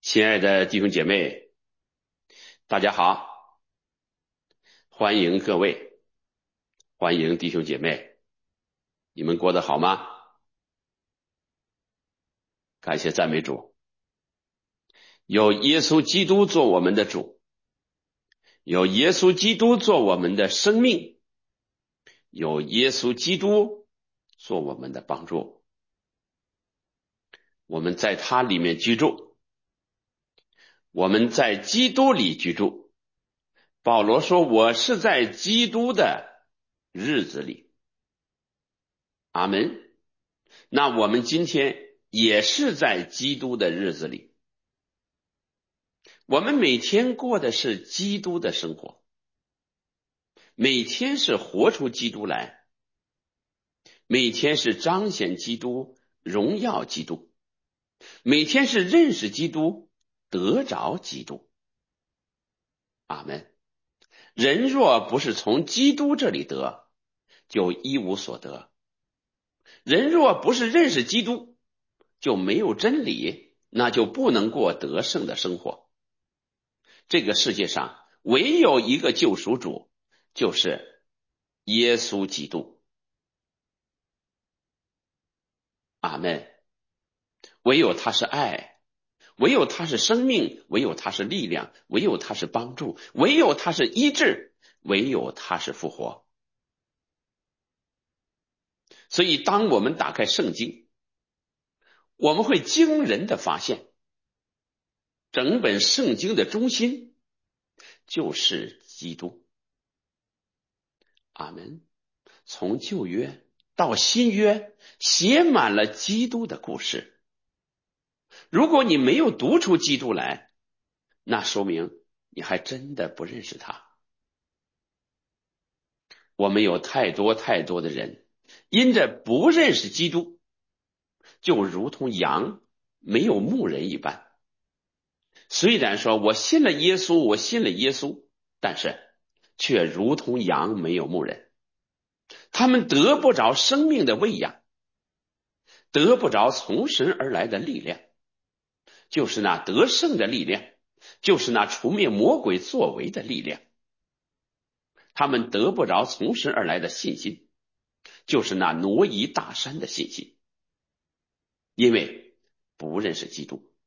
亲爱的弟兄姐妹，大家好，欢迎各位，欢迎弟兄姐妹，你们过得好吗？感谢赞美主，有耶稣基督做我们的主，有耶稣基督做我们的生命，有耶稣基督做我们的帮助，我们在他里面居住，我们在基督里居住。保罗说，我是在基督的日子里。阿门。那我们今天也是在基督的日子里，我们每天过的是基督的生活，每天是活出基督来，每天是彰显基督，荣耀基督，每天是认识基督，得着基督。阿门。人若不是从基督这里得，就一无所得。人若不是认识基督，就没有真理，那就不能过得胜的生活。这个世界上唯有一个救赎主，就是耶稣基督。阿们。唯有他是爱，唯有他是生命，唯有他是力量，唯有他是帮助，唯有他是医治，唯有他是复活。所以当我们打开圣经，我们会惊人的发现，整本圣经的中心就是基督。阿们。从旧约到新约，写满了基督的故事。如果你没有读出基督来，那说明你还真的不认识他。我们有太多的人，因着不认识基督，就如同羊没有牧人一般。虽然说我信了耶稣，我信了耶稣，但是却如同羊没有牧人。他们得不着生命的喂养，得不着从神而来的力量，就是那得胜的力量，就是那除灭魔鬼作为的力量。他们得不着从神而来的信心，就是那挪移大山的信心，因为不认识基督。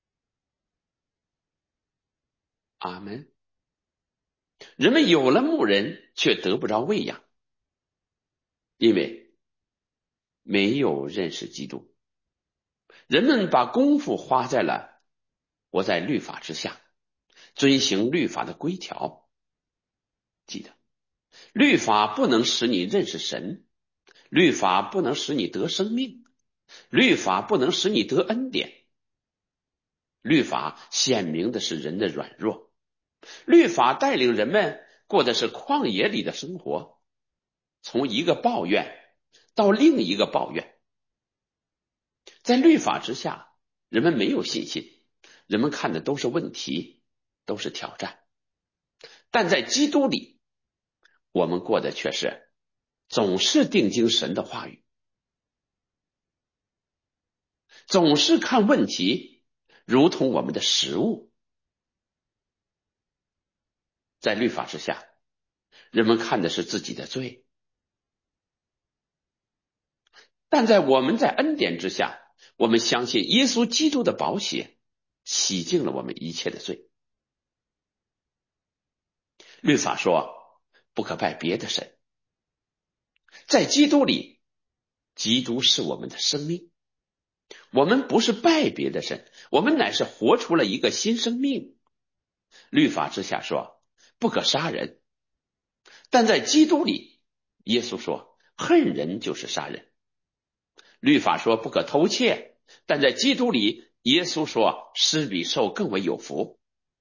阿们。人们有了牧人，却得不着喂养，因为没有认识基督。人们把功夫花在了活在律法之下，遵行律法的规条。记得，律法不能使你认识神，律法不能使你得生命，律法不能使你得恩典。律法显明的是人的软弱，律法带领人们过的是旷野里的生活，从一个抱怨到另一个抱怨。在律法之下，人们没有信心，人们看的都是问题，都是挑战。但在基督里，我们过的却是总是定睛神的话语，总是看问题如同我们的食物。在律法之下，人们看的是自己的罪，但我们在恩典之下，我们相信耶稣基督的宝血洗净了我们一切的罪。律法说不可拜别的神，在基督里，基督是我们的生命，我们不是拜别的神，我们乃是活出了一个新生命。律法之下说不可杀人，但在基督里，耶稣说恨人就是杀人。律法说不可偷窃，但在基督里，耶稣说施比受更为有福。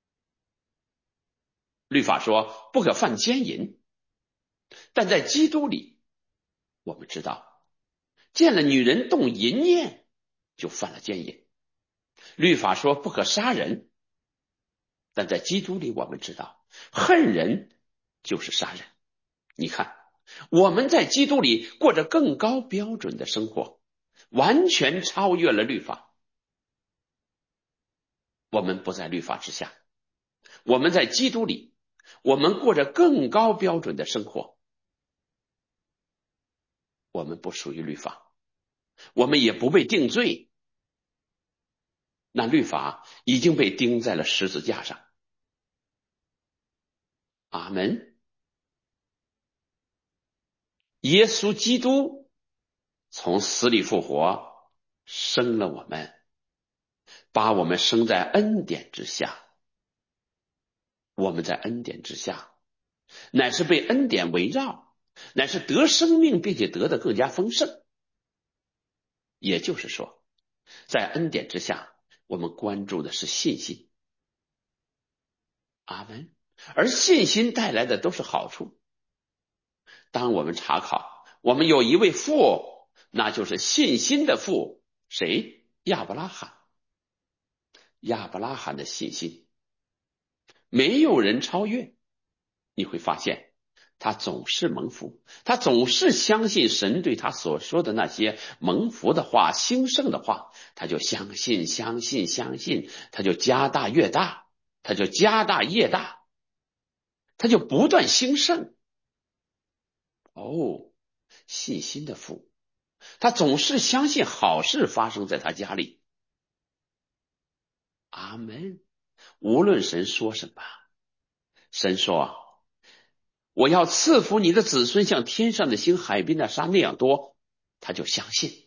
律法说不可犯奸淫，但在基督里，我们知道见了女人动淫念就犯了奸淫。律法说不可杀人，但在基督里我们知道恨人就是杀人。你看，我们在基督里过着更高标准的生活，完全超越了律法。 我们不在律法之下，我们在基督里，我们过着更高标准的生活。我们不属于律法，我们也不被定罪。那律法已经被钉在了十字架上。阿门。耶稣基督从死里复活，生了我们，把我们生在恩典之下。我们在恩典之下，乃是被恩典围绕，乃是得生命，并且得的更加丰盛。也就是说，在恩典之下，我们关注的是信心。阿门。而信心带来的都是好处。当我们查考，我们有一位父，那就是信心的父，谁？亚伯拉罕。亚伯拉罕的信心，没有人超越。你会发现，他总是蒙福，他总是相信神对他所说的那些蒙福的话、兴盛的话，他就相信，相信，相信，他就家大业大，他就家大业大，他就不断兴盛。哦，信心的父，他总是相信好事发生在他家里。阿门。无论神说什么，神说我要赐福你的子孙像天上的星海边的沙那样多，他就相信。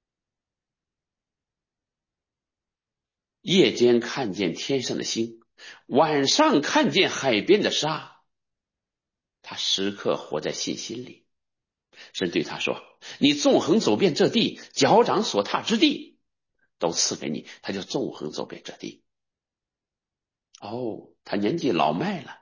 夜间看见天上的星，晚上看见海边的沙，他时刻活在信心里。神对他说，你纵横走遍这地，脚掌所踏之地都赐给你，他就纵横走遍这地。哦，他年纪老迈了，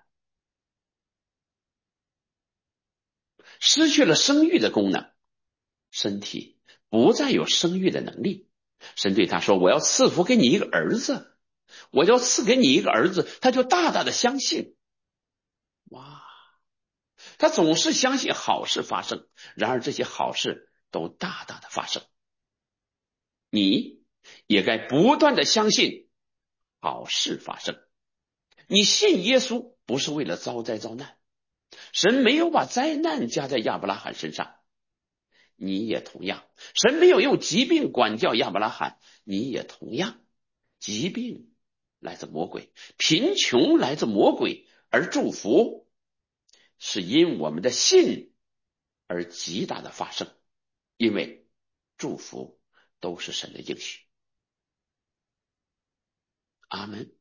失去了生育的功能，身体不再有生育的能力。神对他说，我要赐福给你一个儿子，我要赐给你一个儿子，他就大大的相信。哇，他总是相信好事发生，然而这些好事都大大的发生。你也该不断的相信好事发生。你信耶稣不是为了遭灾遭难，神没有把灾难加在亚伯拉罕身上。你也同样，神没有用疾病管教亚伯拉罕，你也同样，疾病来自魔鬼，贫穷来自魔鬼，而祝福是因我们的信而极大的发生，因为祝福都是神的应许。阿门。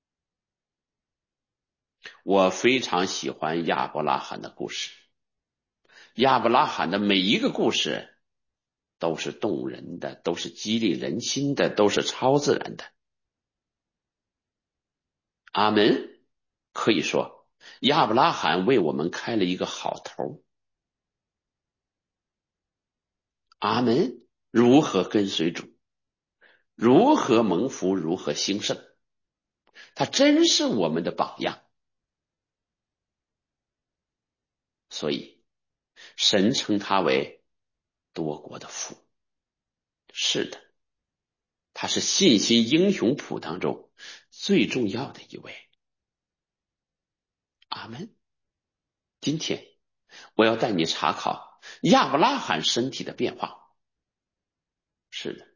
我非常喜欢亚伯拉罕的故事，亚伯拉罕的每一个故事都是动人的，都是激励人心的，都是超自然的。阿门。可以说，亚伯拉罕为我们开了一个好头。阿门。如何跟随主，如何蒙福，如何兴盛，他真是我们的榜样。所以神称他为多国的父。是的，他是信心英雄谱当中最重要的一位。阿门。今天我要带你查考亚伯拉罕身体的变化。是的，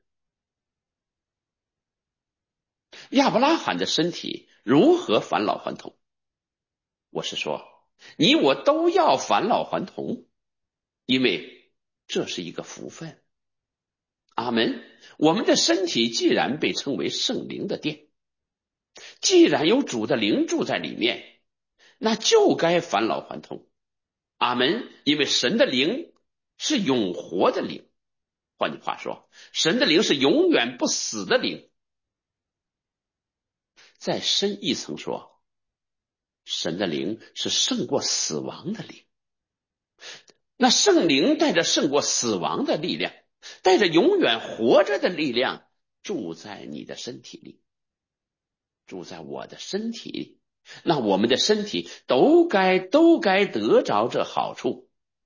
亚伯拉罕的身体如何返老还童？我是说，你我都要返老还童，因为这是一个福分。阿门。我们的身体既然被称为圣灵的殿，既然有主的灵住在里面，那就该返老还童。阿门。因为神的灵是永活的灵，换句话说，神的灵是永远不死的灵。再深一层说，神的灵是胜过死亡的灵。那圣灵带着胜过死亡的力量，带着永远活着的力量，住在你的身体里，住在我的身体里。那我们的身体都该得着这好处，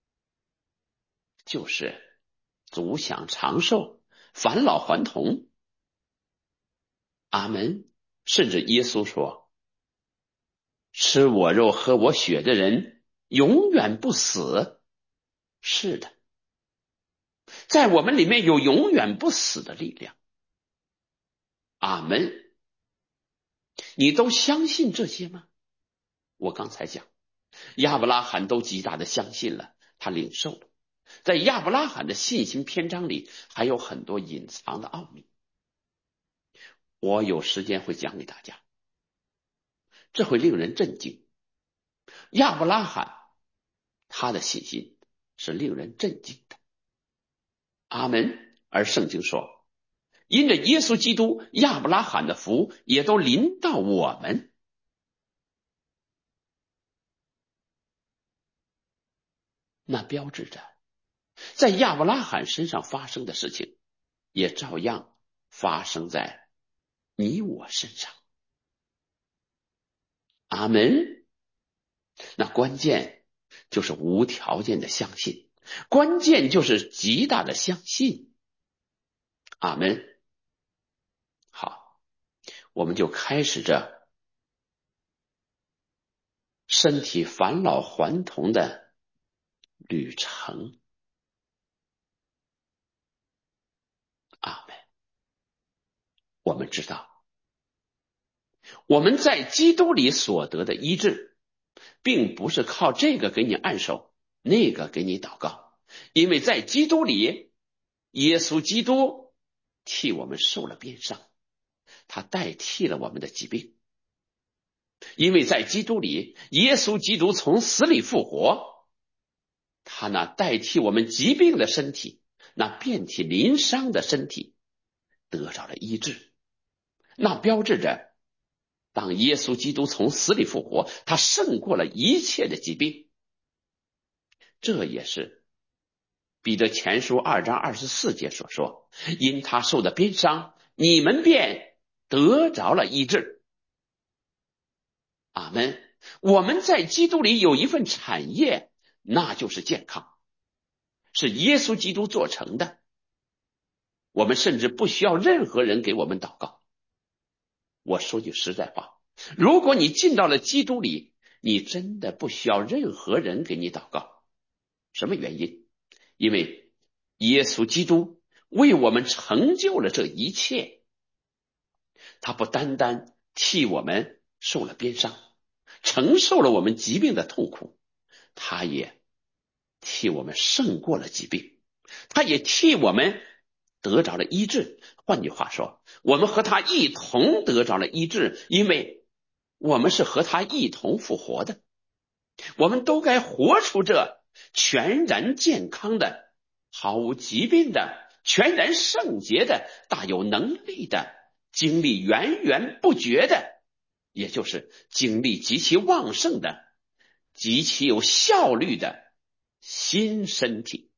就是足享长寿，返老还童。阿门。 甚至耶稣说，吃我肉喝我血的人永远不死。是的，在我们里面有永远不死的力量。阿们。你都相信这些吗？我刚才讲，亚伯拉罕都极大的相信了，他领受了。在亚伯拉罕的信心篇章里还有很多隐藏的奥秘，我有时间会讲给大家，这会令人震惊。亚伯拉罕他的信心是令人震惊的。阿们。而圣经说，因着耶稣基督，亚伯拉罕的福也都临到我们。那标志着在亚伯拉罕身上发生的事情也照样发生在你我身上。阿们。那关键就是无条件的相信，关键就是极大的相信。阿们。好，我们就开始这身体返老还童的旅程。阿们。我们知道，我们在基督里所得的医治，并不是靠这个给你按手，那个给你祷告，因为在基督里，耶稣基督替我们受了鞭伤，他代替了我们的疾病。因为在基督里，耶稣基督从死里复活，他那代替我们疾病的身体，那遍体鳞伤的身体得着了医治。那标志着当耶稣基督从死里复活，他胜过了一切的疾病。这也是彼得前书2章24节所说，因他受的鞭伤，你们便得着了医治。阿们。我们在基督里有一份产业，那就是健康，是耶稣基督做成的。我们甚至不需要任何人给我们祷告。我说句实在话，如果你进到了基督里，你真的不需要任何人给你祷告。什么原因？因为耶稣基督为我们成就了这一切，他不单单替我们受了鞭伤，承受了我们疾病的痛苦，他也替我们胜过了疾病，他也替我们得着了医治。换句话说，我们和他一同得着了医治，因为我们是和他一同复活的。我们都该活出这全然健康的、毫无疾病的、全然圣洁的、大有能力的、精力源源不绝的，也就是精力极其旺盛的、极其有效率的新身体。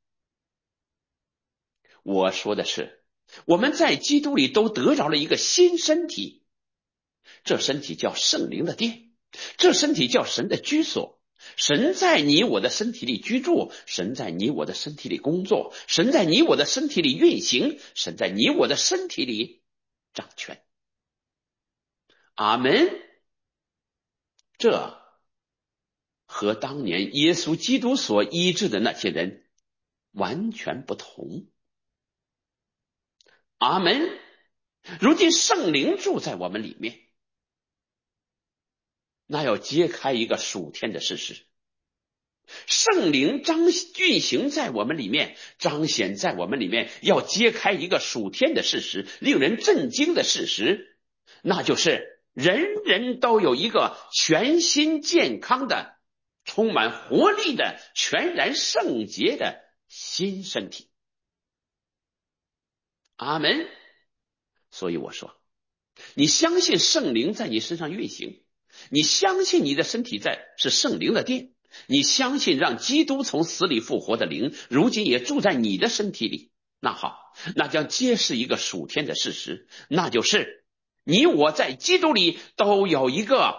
我说的是，我们在基督里都得着了一个新身体，这身体叫圣灵的殿，这身体叫神的居所。神在你我的身体里居住，神在你我的身体里工作，神在你我的身体里运行，神在你我的身体里掌权。阿们。这和当年耶稣基督所医治的那些人完全不同。阿们。如今圣灵住在我们里面，那要揭开一个属天的事实。圣灵运行在我们里面，彰显在我们里面，要揭开一个属天的事实，令人震惊的事实，那就是人人都有一个全新健康的、充满活力的、全然圣洁的新身体。阿们。所以我说，你相信圣灵在你身上运行，你相信你的身体是圣灵的殿，你相信让基督从死里复活的灵如今也住在你的身体里，那好，那将揭示一个属天的事实，那就是你我在基督里都有一个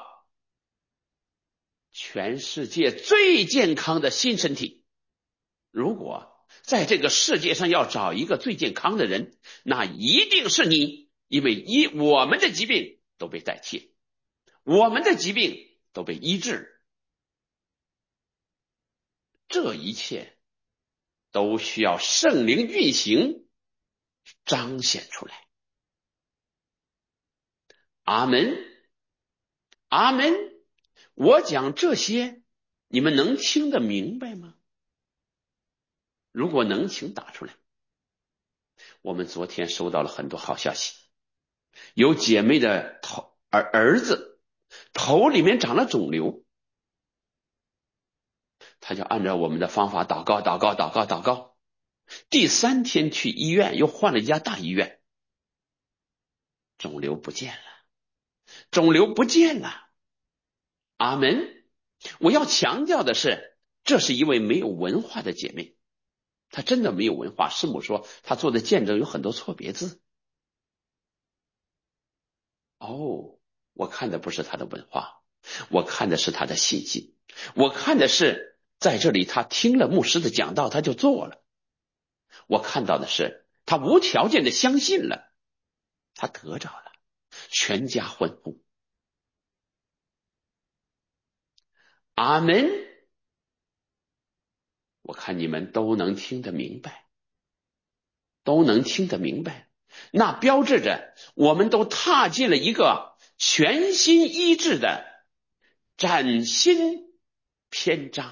全世界最健康的新身体。如果在这个世界上要找一个最健康的人，那一定是你，因为我们的疾病都被代替，我们的疾病都被医治。这一切都需要圣灵运行彰显出来。阿门，阿门。我讲这些，你们能听得明白吗？如果能，请打出来。我们昨天收到了很多好消息，有姐妹的儿子头里面长了肿瘤，他就按照我们的方法祷告，第3天去医院，又换了一家大医院，肿瘤不见了。阿门。我要强调的是，这是一位没有文化的姐妹，她真的没有文化。师母说她做的见证有很多错别字。我看的不是她的文化，我看的是她的信心，我看的是在这里她听了牧师的讲道，她就做了。我看到的是她无条件的相信了，她得着了，全家欢呼。阿门。我看你们都能听得明白，那标志着我们都踏进了一个全新医治的崭新篇章，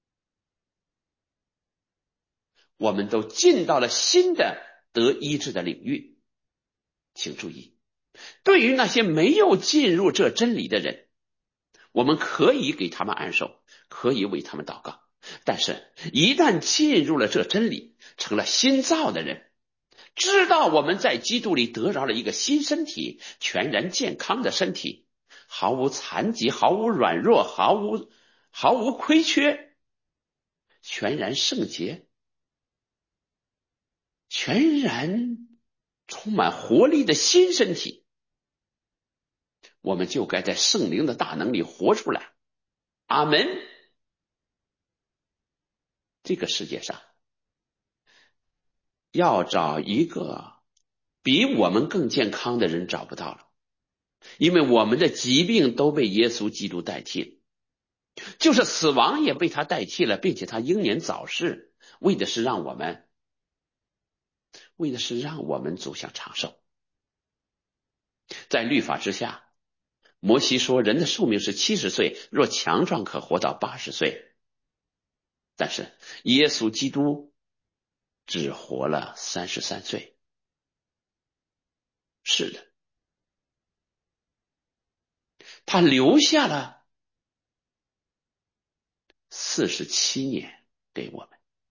我们都进到了新的得医治的领域。请注意，对于那些没有进入这真理的人，我们可以给他们按手，可以为他们祷告，但是一旦进入了这真理，成了新造的人，知道我们在基督里得着了一个新身体，全然健康的身体，毫无残疾，毫无软弱，毫无亏缺，全然圣洁，全然充满活力的新身体，我们就该在圣灵的大能里活出来。阿门。这个世界上要找一个比我们更健康的人找不到了，因为我们的疾病都被耶稣基督代替了，就是死亡也被他代替了，并且他英年早逝，为的是让我们走向长寿。在律法之下，摩西说人的寿命是70岁，若强壮可活到80岁，但是耶稣基督只活了33岁。是的，他留下了47年给我们。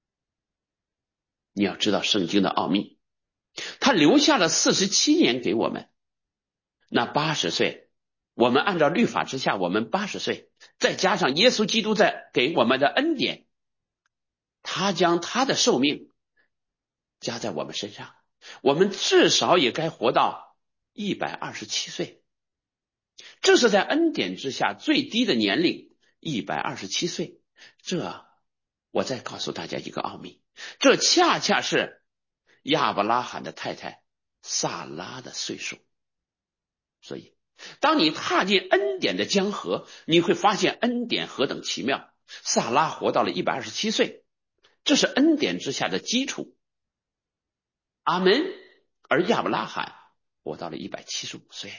你要知道圣经的奥秘，他留下了47年给我们。那80岁，我们按照律法之下，我们80岁，再加上耶稣基督在给我们的恩典，他将他的寿命加在我们身上，我们至少也该活到127岁。这是在恩典之下最低的年龄，127岁。我再告诉大家一个奥秘，这恰恰是亚伯拉罕的太太萨拉的岁数。所以当你踏进恩典的江河，你会发现恩典何等奇妙。萨拉活到了127岁，这是恩典之下的基础。阿门。而亚伯拉罕活到了175岁，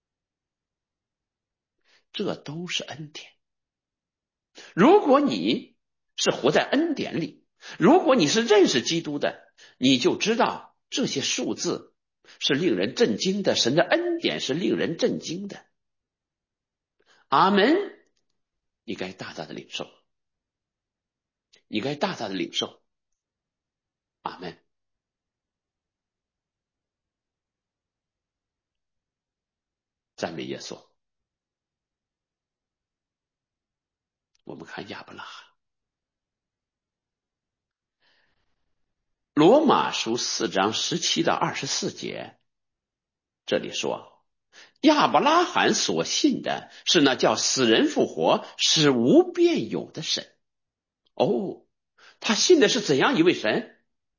这都是恩典。如果你是活在恩典里，如果你是认识基督的，你就知道这些数字是令人震惊的，神的恩典是令人震惊的。阿门。你该大大的领受，阿门。赞美耶稣。我们看亚伯拉罕，罗马书4章17到24节，这里说亚伯拉罕所信的是那叫死人复活使无变有的神。他信的是怎样一位神？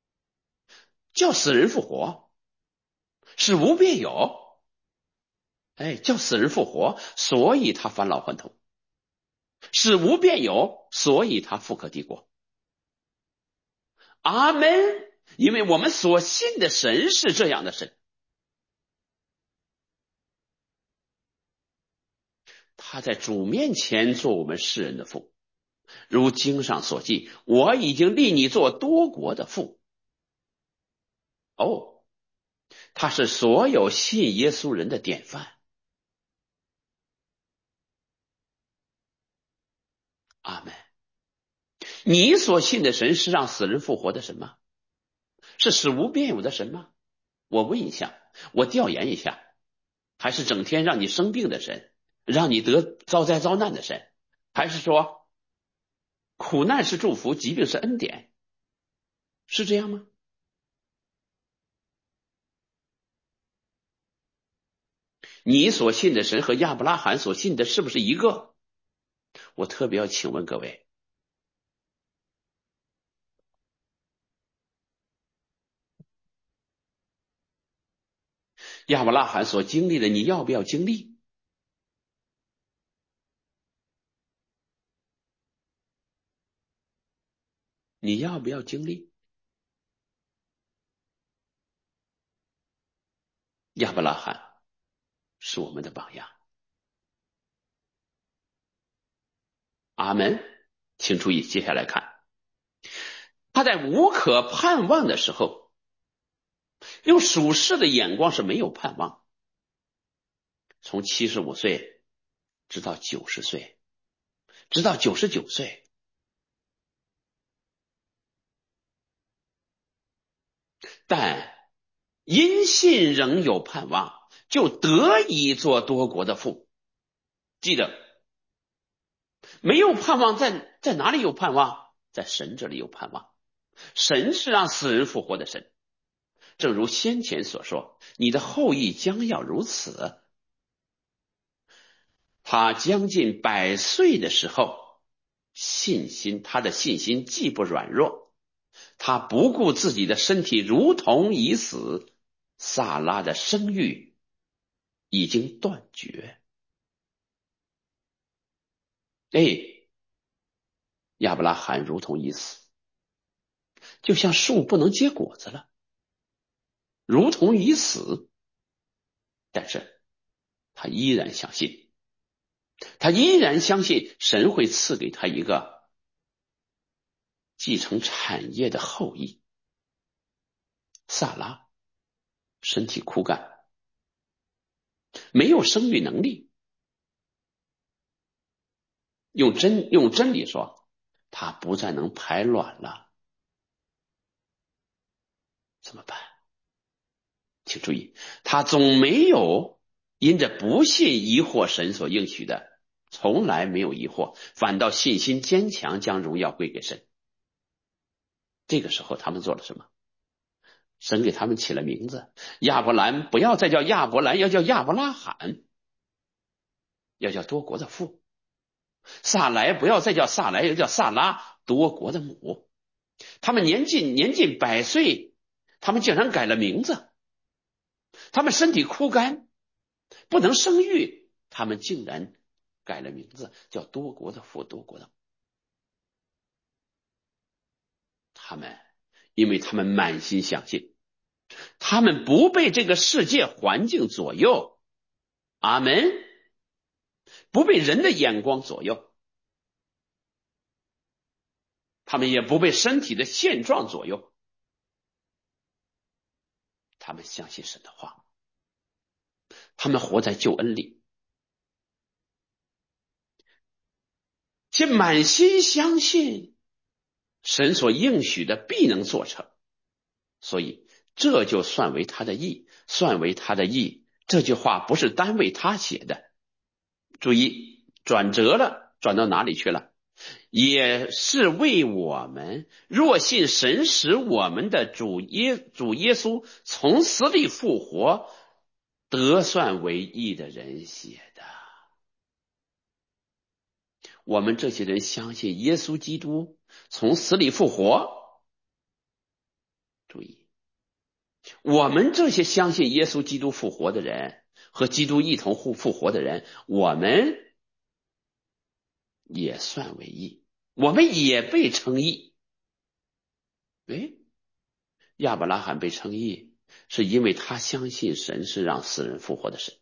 叫死人复活使无变有。 叫死人复活，所以他返老还童；使无变有，所以他复刻帝国。阿门。因为我们所信的神是这样的神，他在主面前做我们世人的父，如经上所记，我已经立你做多国的父。他是所有信耶稣人的典范。阿门。你所信的神是让死人复活的神吗？是使无变有的神吗？我问一下，我调研一下，还是整天让你生病的神，让你遭灾遭难的神，还是说苦难是祝福，疾病是恩典，是这样吗？你所信的神和亚伯拉罕所信的是不是一个？我特别要请问各位，亚伯拉罕所经历的，你要不要经历？你要不要经历？亚伯拉罕是我们的榜样。阿门。请注意，接下来看，他在无可盼望的时候，用属世的眼光是没有盼望，从75岁直到90岁，直到99岁，但因信仍有盼望，就得以做多国的父。记得，没有盼望在哪里有盼望？在神这里有盼望。神是让死人复活的神，正如先前所说，你的后裔将要如此。他将近100岁的时候，他的信心既不软弱，他不顾自己的身体如同已死，撒拉的生育已经断绝。亚伯拉罕如同已死，就像树不能结果子了，如同已死。但是他依然相信，神会赐给他一个继承产业的后裔。撒拉身体枯干，没有生育能力，用真理说，他不再能排卵了，怎么办？请注意，他总没有因着不信疑惑神所应许的，从来没有疑惑，反倒信心坚强，将荣耀归给神。这个时候他们做了什么？神给他们起了名字，亚伯兰不要再叫亚伯兰，要叫亚伯拉罕，要叫多国的父。撒莱不要再叫撒莱，要叫撒拉，多国的母。他们年近100岁，他们竟然改了名字。他们身体枯干，不能生育，他们竟然改了名字，叫多国的父，多国的母。因为他们满心相信，他们不被这个世界环境左右。阿门。不被人的眼光左右，他们也不被身体的现状左右，他们相信神的话，他们活在救恩里，且满心相信神所应许的必能做成，所以这就算为他的义，算为他的义。这句话不是单为他写的，注意转折了，转到哪里去了？也是为我们若信神使我们的主耶稣从死里复活，得算为义的人写的。我们这些人相信耶稣基督从死里复活，注意，我们这些相信耶稣基督复活的人， 和基督一同复活的人，我们也算为义，我们也被称义。亚伯拉罕被称义，是因为他相信神是让死人复活的神，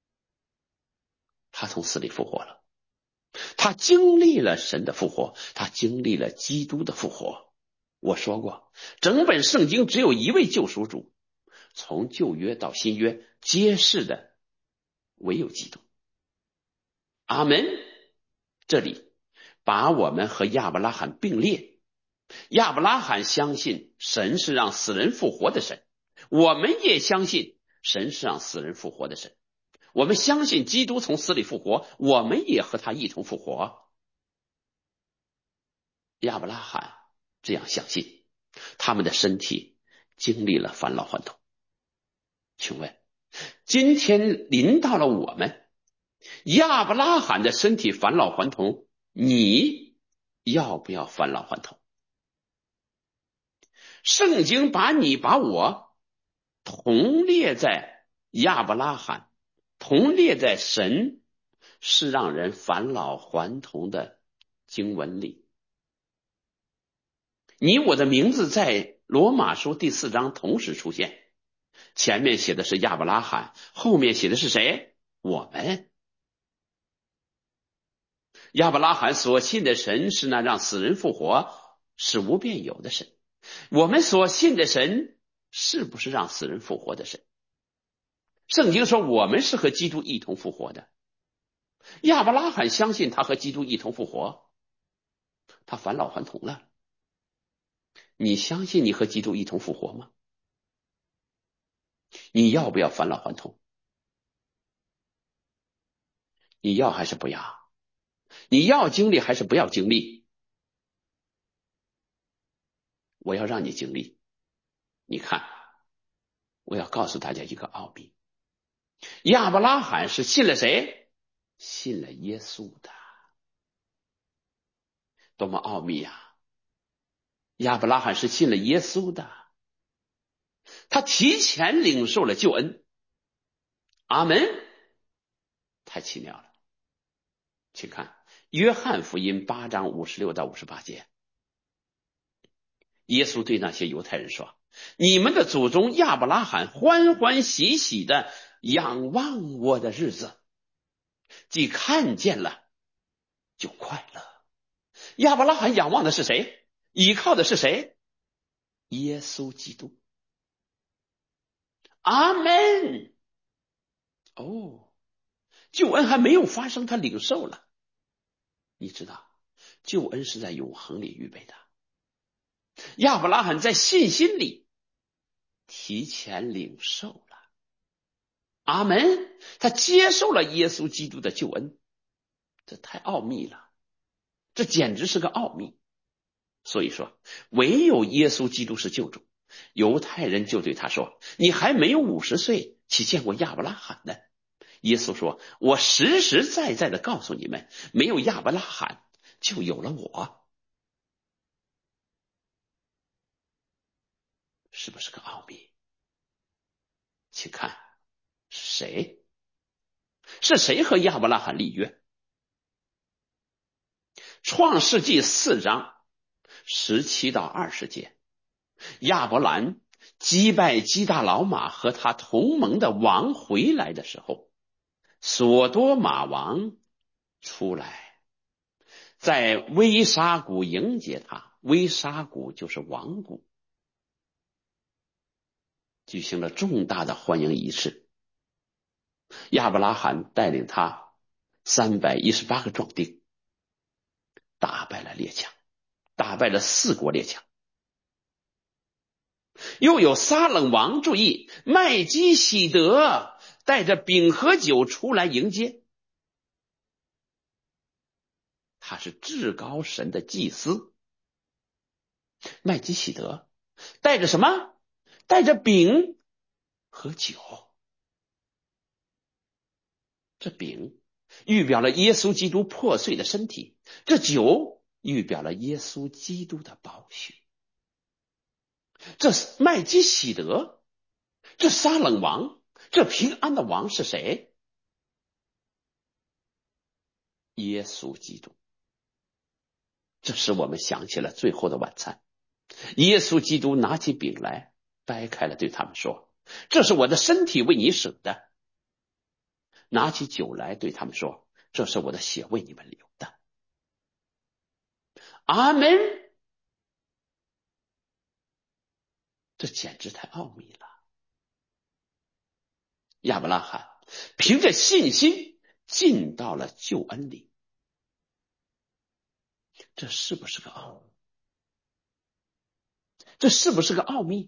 他从死里复活了，他经历了神的复活，他经历了基督的复活。我说过，整本圣经只有一位救赎主，从旧约到新约揭示的唯有基督。阿门。这里把我们和亚伯拉罕并列，亚伯拉罕相信神是让死人复活的神，我们也相信神是让死人复活的神。我们相信基督从死里复活，我们也和他一同复活。亚伯拉罕这样相信，他们的身体经历了返老还童。请问，今天临到了我们，亚伯拉罕的身体返老还童，你要不要返老还童？圣经把你把我同列在亚伯拉罕，同列在神是让人返老还童的经文里。你我的名字在罗马书第4章同时出现，前面写的是亚伯拉罕，后面写的是谁？我们。亚伯拉罕所信的神是那让死人复活、使无变有的神。我们所信的神是不是让死人复活的神？圣经说我们是和基督一同复活的。亚伯拉罕相信他和基督一同复活，他返老还童了。你相信你和基督一同复活吗？你要不要返老还童？你要还是不要？你要经历还是不要经历？我要让你经历。你看，我要告诉大家一个奥秘，亚伯拉罕是信了谁？信了耶稣的。多么奥秘啊！亚伯拉罕是信了耶稣的，他提前领受了救恩。阿门。太奇妙了。请看约翰福音8章56到58节，耶稣对那些犹太人说，你们的祖宗亚伯拉罕欢欢喜喜的仰望我的日子，既看见了就快乐。亚伯拉罕仰望的是谁？依靠的是谁？耶稣基督。阿门。救恩还没有发生，他领受了。你知道，救恩是在永恒里预备的。亚伯拉罕在信心里提前领受了。阿门。他接受了耶稣基督的救恩，这太奥秘了，这简直是个奥秘。所以说，唯有耶稣基督是救主。犹太人就对他说，你还没有50岁，岂见过亚伯拉罕呢？耶稣说，我实实在在的告诉你们，没有亚伯拉罕就有了我。是不是个奥秘？请看谁？是谁和亚伯拉罕立约？创世纪4章17到20节，亚伯兰击败基大老马和他同盟的王回来的时候，索多玛王出来，在威沙谷迎接他。威沙谷就是王谷，举行了重大的欢迎仪式。亚伯拉罕带领他318个壮丁，打败了列强，打败了4国列强。又有撒冷王，注意，麦基喜德带着饼和酒出来迎接。他是至高神的祭司。麦基喜德带着什么？带着饼和酒。这饼预表了耶稣基督破碎的身体，这酒预表了耶稣基督的宝血。这麦基喜德，这撒冷王， 这平安的王是谁？耶稣基督。这使我们想起了最后的晚餐。耶稣基督拿起饼来，掰开了对他们说，这是我的身体为你舍的。拿起酒来对他们说，这是我的血为你们流的。阿门。这简直太奥秘了。亚伯拉罕凭着信心进到了救恩里，这是不是个奥秘？这是不是个奥秘？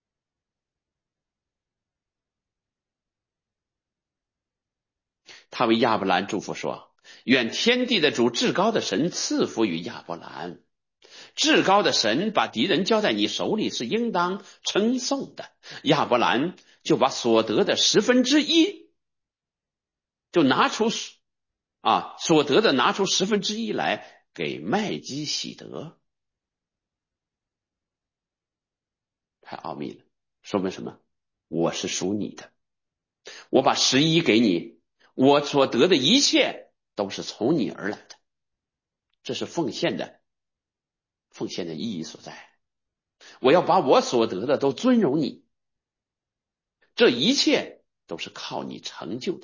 他为亚伯兰祝福说，愿天地的主至高的神赐福于亚伯兰。至高的神把敌人交在你手里是应当称颂的。亚伯兰就把所得的1/10，就拿出所得的拿出1/10来给麦基洗德。太奥秘了，说明什么？我是属你的，我把11给你，我所得的一切都是从你而来的。这是奉献的意义所在。我要把我所得的都尊荣你，这一切都是靠你成就的。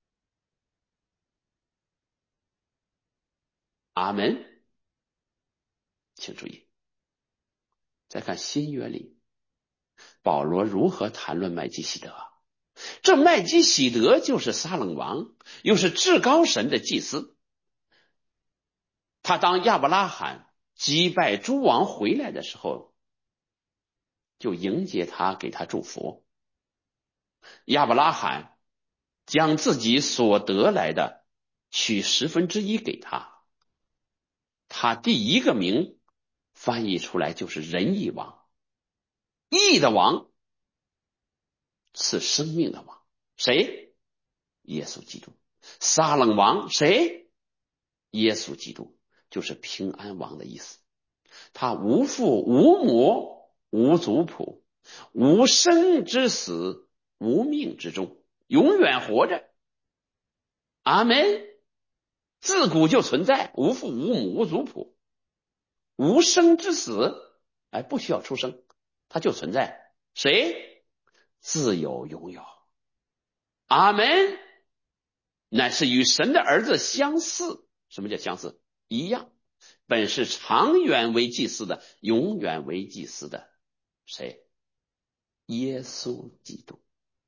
阿门。请注意，再看新约里保罗如何谈论麦基洗德。这麦基洗德就是撒冷王，又是至高神的祭司。他当亚伯拉罕击败诸王回来的时候，就迎接他，给他祝福。亚伯拉罕将自己所得来的取1/10给他，他第一个名翻译出来就是仁义王，义的王，赐生命的王。谁？耶稣基督。撒冷王谁？耶稣基督，就是平安王的意思。他无父无母无族谱，无生之死，无命之终，永远活着。阿门。自古就存在，无父无母无族谱，无生之死，不需要出生，他就存在。谁？自有永有。阿门。乃是与神的儿子相似。什么叫相似？一样。本是长远为祭司的，永远为祭司的。谁？耶稣基督。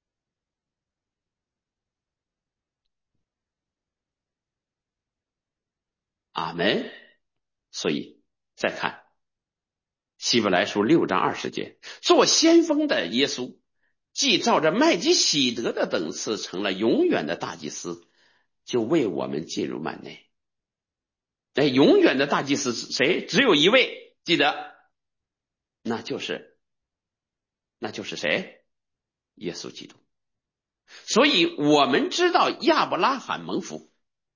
阿门。所以再看希伯来书6章20节，做先锋的耶稣既照着麦基洗德的等次成了永远的大祭司，就为我们进入幔内。永远的大祭司是谁？只有一位，记得，那就是谁？耶稣基督。所以我们知道亚伯拉罕蒙福，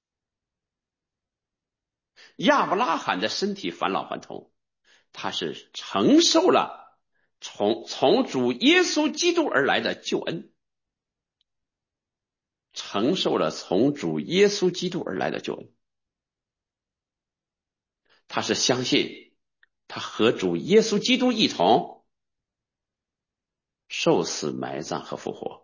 亚伯拉罕的身体返老还童，他是承受了从主耶稣基督而来的救恩，承受了从主耶稣基督而来的救恩。他是相信他和主耶稣基督一同受死埋葬和复活。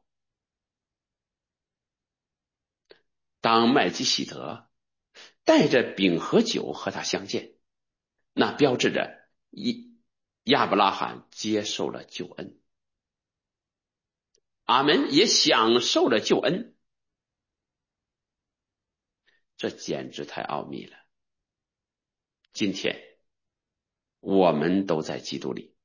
当麦基洗德带着饼和酒和他相见，那标志着亚伯拉罕接受了救恩，阿们，也享受了救恩。这简直太奥秘了。今天我们都在基督里，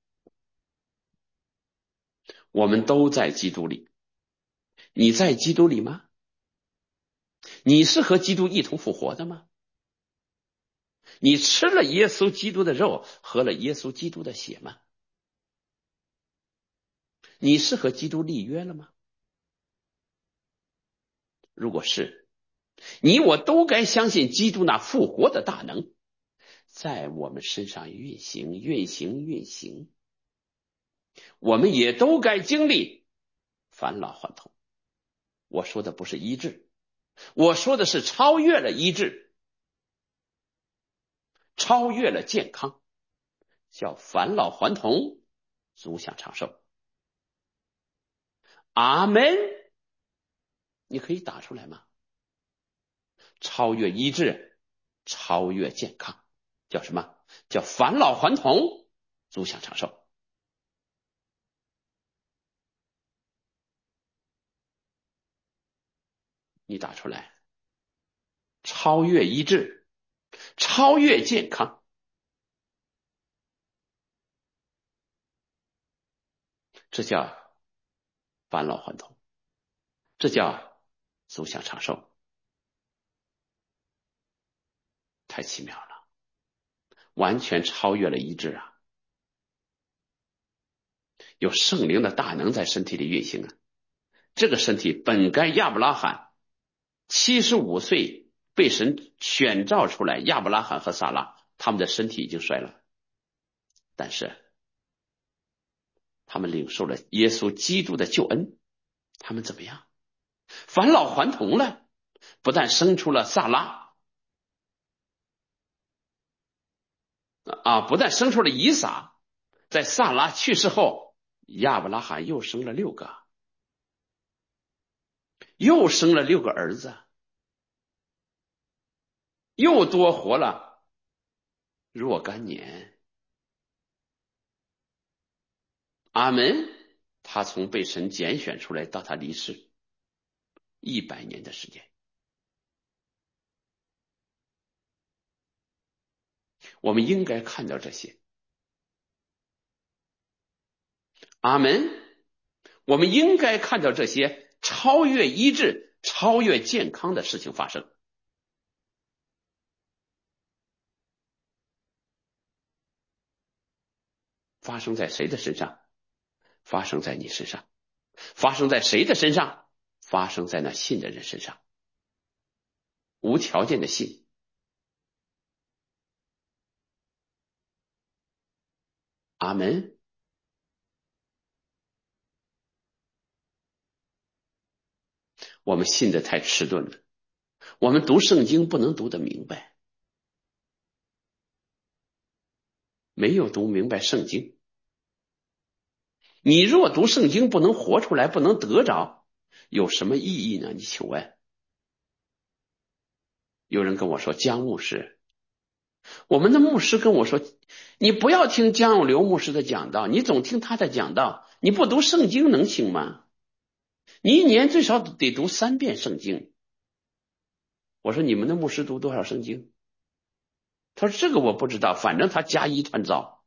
我们都在基督里。你在基督里吗？你是和基督一同复活的吗？你吃了耶稣基督的肉，喝了耶稣基督的血吗？你是和基督立约了吗？如果是，你我都该相信基督那复活的大能在我们身上运行，我们也都该经历返老还童。 我说的不是医治，我说的是超越了医治，超越了健康，叫返老还童，足享长寿。阿门。你可以打出来吗？超越医治，超越健康，叫什么？叫返老还童，足享长寿。你打出来，超越医治，超越健康，这叫返老还童，这叫足享长寿，太奇妙了，完全超越了医治啊！有圣灵的大能在身体里运行啊！这个身体本该亚伯拉罕75岁被神选召出来，亚伯拉罕和撒拉他们的身体已经衰老，但是他们领受了耶稣基督的救恩，他们怎么样？返老还童了，不但生出了撒拉不但生出了以撒，在撒拉去世后，亚伯拉罕又生了6个，又生了6个儿子，又多活了若干年。阿门。他从被神拣选出来到他离世100年的时间，我们应该看到这些。阿门。我们应该看到这些超越医治、超越健康的事情发生。发生在谁的身上？发生在你身上。发生在谁的身上？发生在那信的人身上。无条件的信。阿门。我们信的太迟钝了，我们读圣经不能读得明白，没有读明白圣经。你若读圣经不能活出来，不能得着，有什么意义呢？你请问？有人跟我说，江牧师，我们的牧师跟我说，你不要听江永流牧师的讲道，你总听他的讲道，你不读圣经能行吗？你一年最少得读3遍圣经。我说你们的牧师读多少圣经？他说这个我不知道，反正他加一团糟。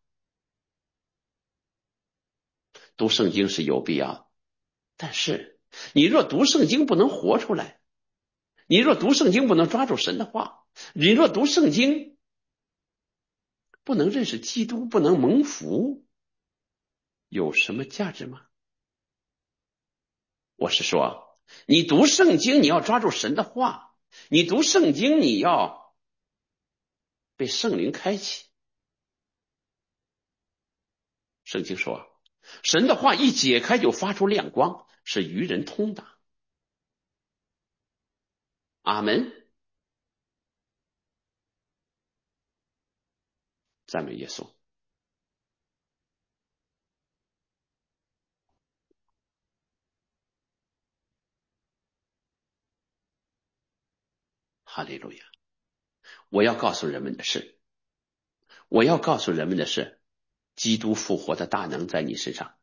读圣经是有必要，但是你若读圣经不能活出来，你若读圣经不能抓住神的话，你若读圣经不能认识基督，不能蒙福，有什么价值吗？我是说，你读圣经你要抓住神的话，你读圣经你要被圣灵开启。圣经说，神的话一解开就发出亮光，是愚人通达。阿门。赞美耶稣。哈利路亚。我要告诉人们的是，基督复活的大能在你身上。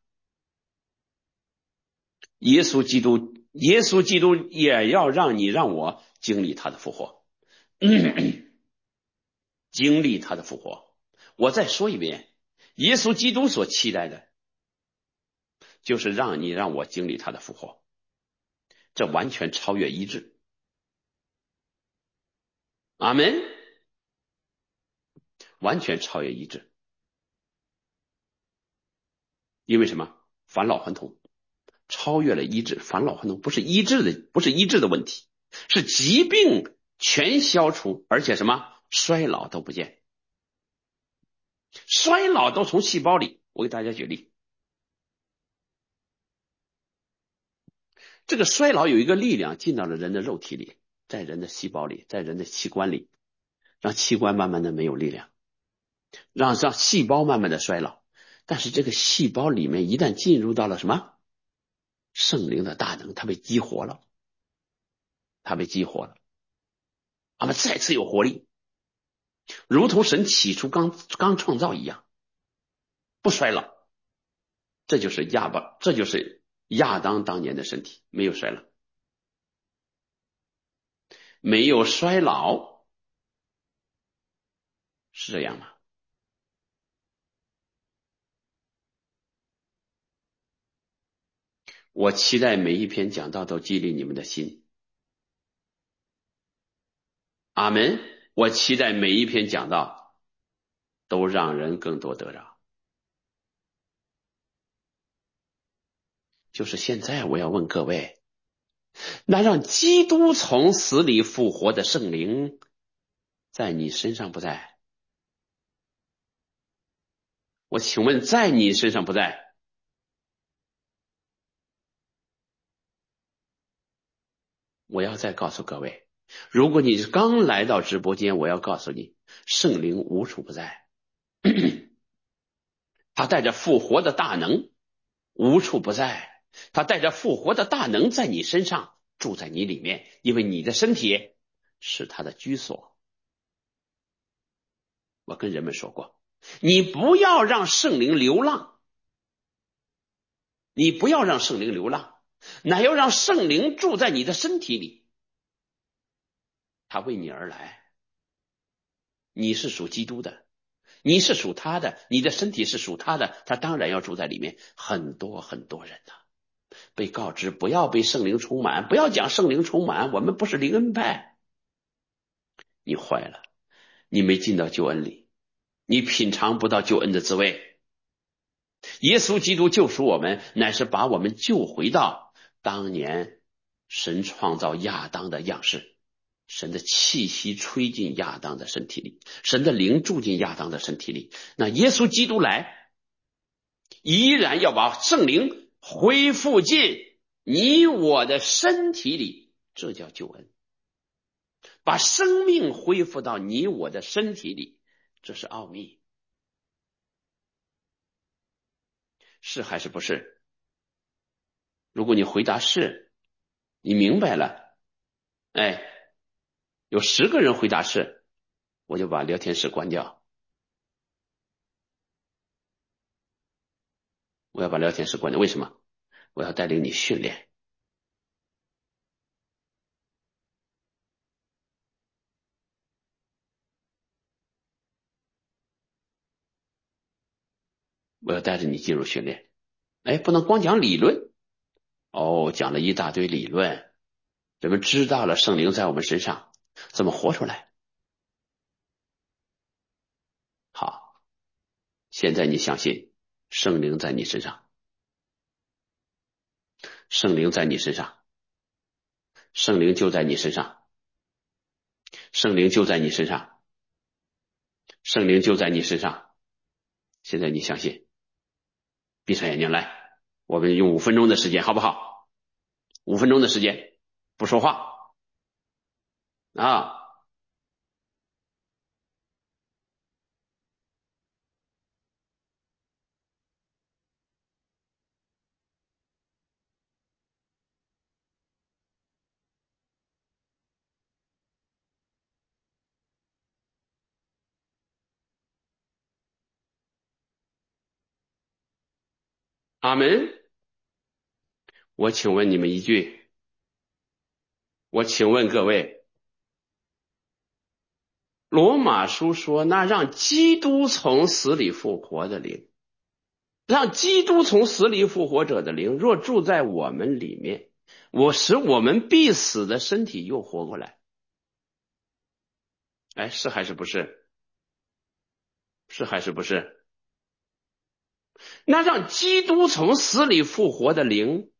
耶稣基督也要让你让我经历他的复活，经历他的复活。我再说一遍，耶稣基督所期待的就是让你让我经历他的复活，这完全超越医治。阿门。完全超越医治。因为什么？返老还童，超越了医治。返老还童不是医治的问题，是疾病全消除，而且什么？衰老都不见，衰老都从细胞里。我给大家举例， 这个衰老有一个力量进到了人的肉体里，在人的细胞里，在人的器官里，让器官慢慢的没有力量，让细胞慢慢的衰老。但是这个细胞里面一旦进入到了什么圣灵的大能，它被激活了，它被激活了，它们再次有活力，如同神起初刚创造一样，不衰老。这就是亚当当年的身体，没有衰老，没有衰老，是这样吗？我期待每一篇讲道都激励你们的心。阿门。我期待每一篇讲道都让人更多得着。就是现在我要问各位，那让基督从死里复活的圣灵在你身上不在？我请问在你身上不在？我要再告诉各位，如果你是刚来到直播间，我要告诉你，圣灵无处不在，他带着复活的大能无处不在，他带着复活的大能在你身上，住在你里面，因为你的身体是他的居所。我跟人们说过，你不要让圣灵流浪，你不要让圣灵流浪，乃要让圣灵住在你的身体里，他为你而来，你是属基督的，你是属他的，你的身体是属他的，他当然要住在里面。很多很多人呐，被告知不要被圣灵充满，不要讲圣灵充满，我们不是灵恩派。你坏了，你没进到救恩里，你品尝不到救恩的滋味。耶稣基督救赎我们，乃是把我们救回到当年神创造亚当的样式，神的气息吹进亚当的身体里，神的灵住进亚当的身体里。那耶稣基督来，依然要把圣灵恢复进你我的身体里，这叫救恩。把生命恢复到你我的身体里，这是奥秘。是还是不是？如果你回答是，你明白了，哎，有10个人回答是，我就把聊天室关掉。我要把聊天室关掉，为什么？我要带领你训练。我要带着你进入训练。哎，不能光讲理论。哦，讲了一大堆理论，人们知道了圣灵在我们身上，怎么活出来？好，现在你相信圣灵在你身上，圣灵在你身上，圣灵就在你身上，圣灵就在你身上，圣灵就在你身上。现在你相信？闭上眼睛来，我们用5分钟的时间，好不好？5分钟的时间，不说话啊。阿门。我请问你们一句，我请问各位，罗马书说，那让基督从死里复活的灵，让基督从死里复活者的灵，若住在我们里面，使我们必死的身体又活过来。哎，是还是不是？是还是不是？那让基督从死里复活的灵，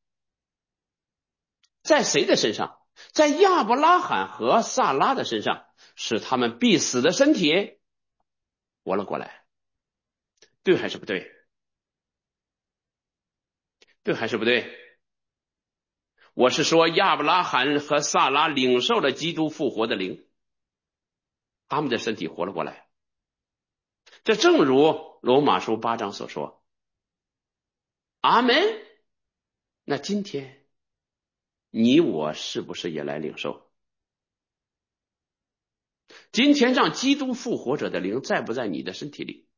在谁的身上？在亚伯拉罕和撒拉的身上，使他们必死的身体活了过来。对还是不对？对还是不对？ 我是说亚伯拉罕和撒拉领受了基督复活的灵，他们的身体活了过来。这正如罗马书8章所说。阿门。那今天你我是不是也来领受？今天让基督复活者的灵在不在你的身体里？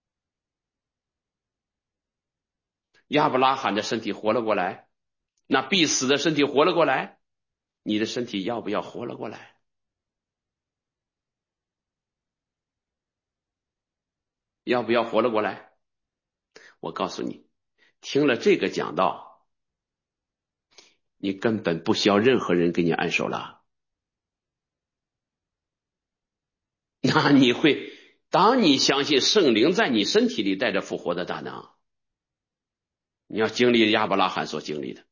亚伯拉罕的身体活了过来，那必死的身体活了过来，你的身体要不要活了过来？要不要活了过来？我告诉你，听了这个讲道，你根本不需要任何人给你按手了。那你会，当你相信圣灵在你身体里带着复活的大能，你要经历亚伯拉罕所经历的。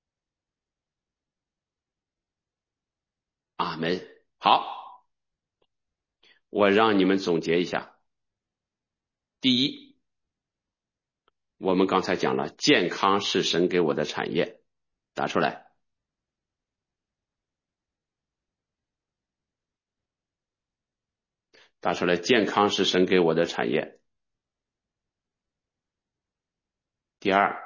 阿门。好，我让你们总结一下。第一，我们刚才讲了，健康是神给我的产业，打出来。打出来，健康是神给我的产业。第二，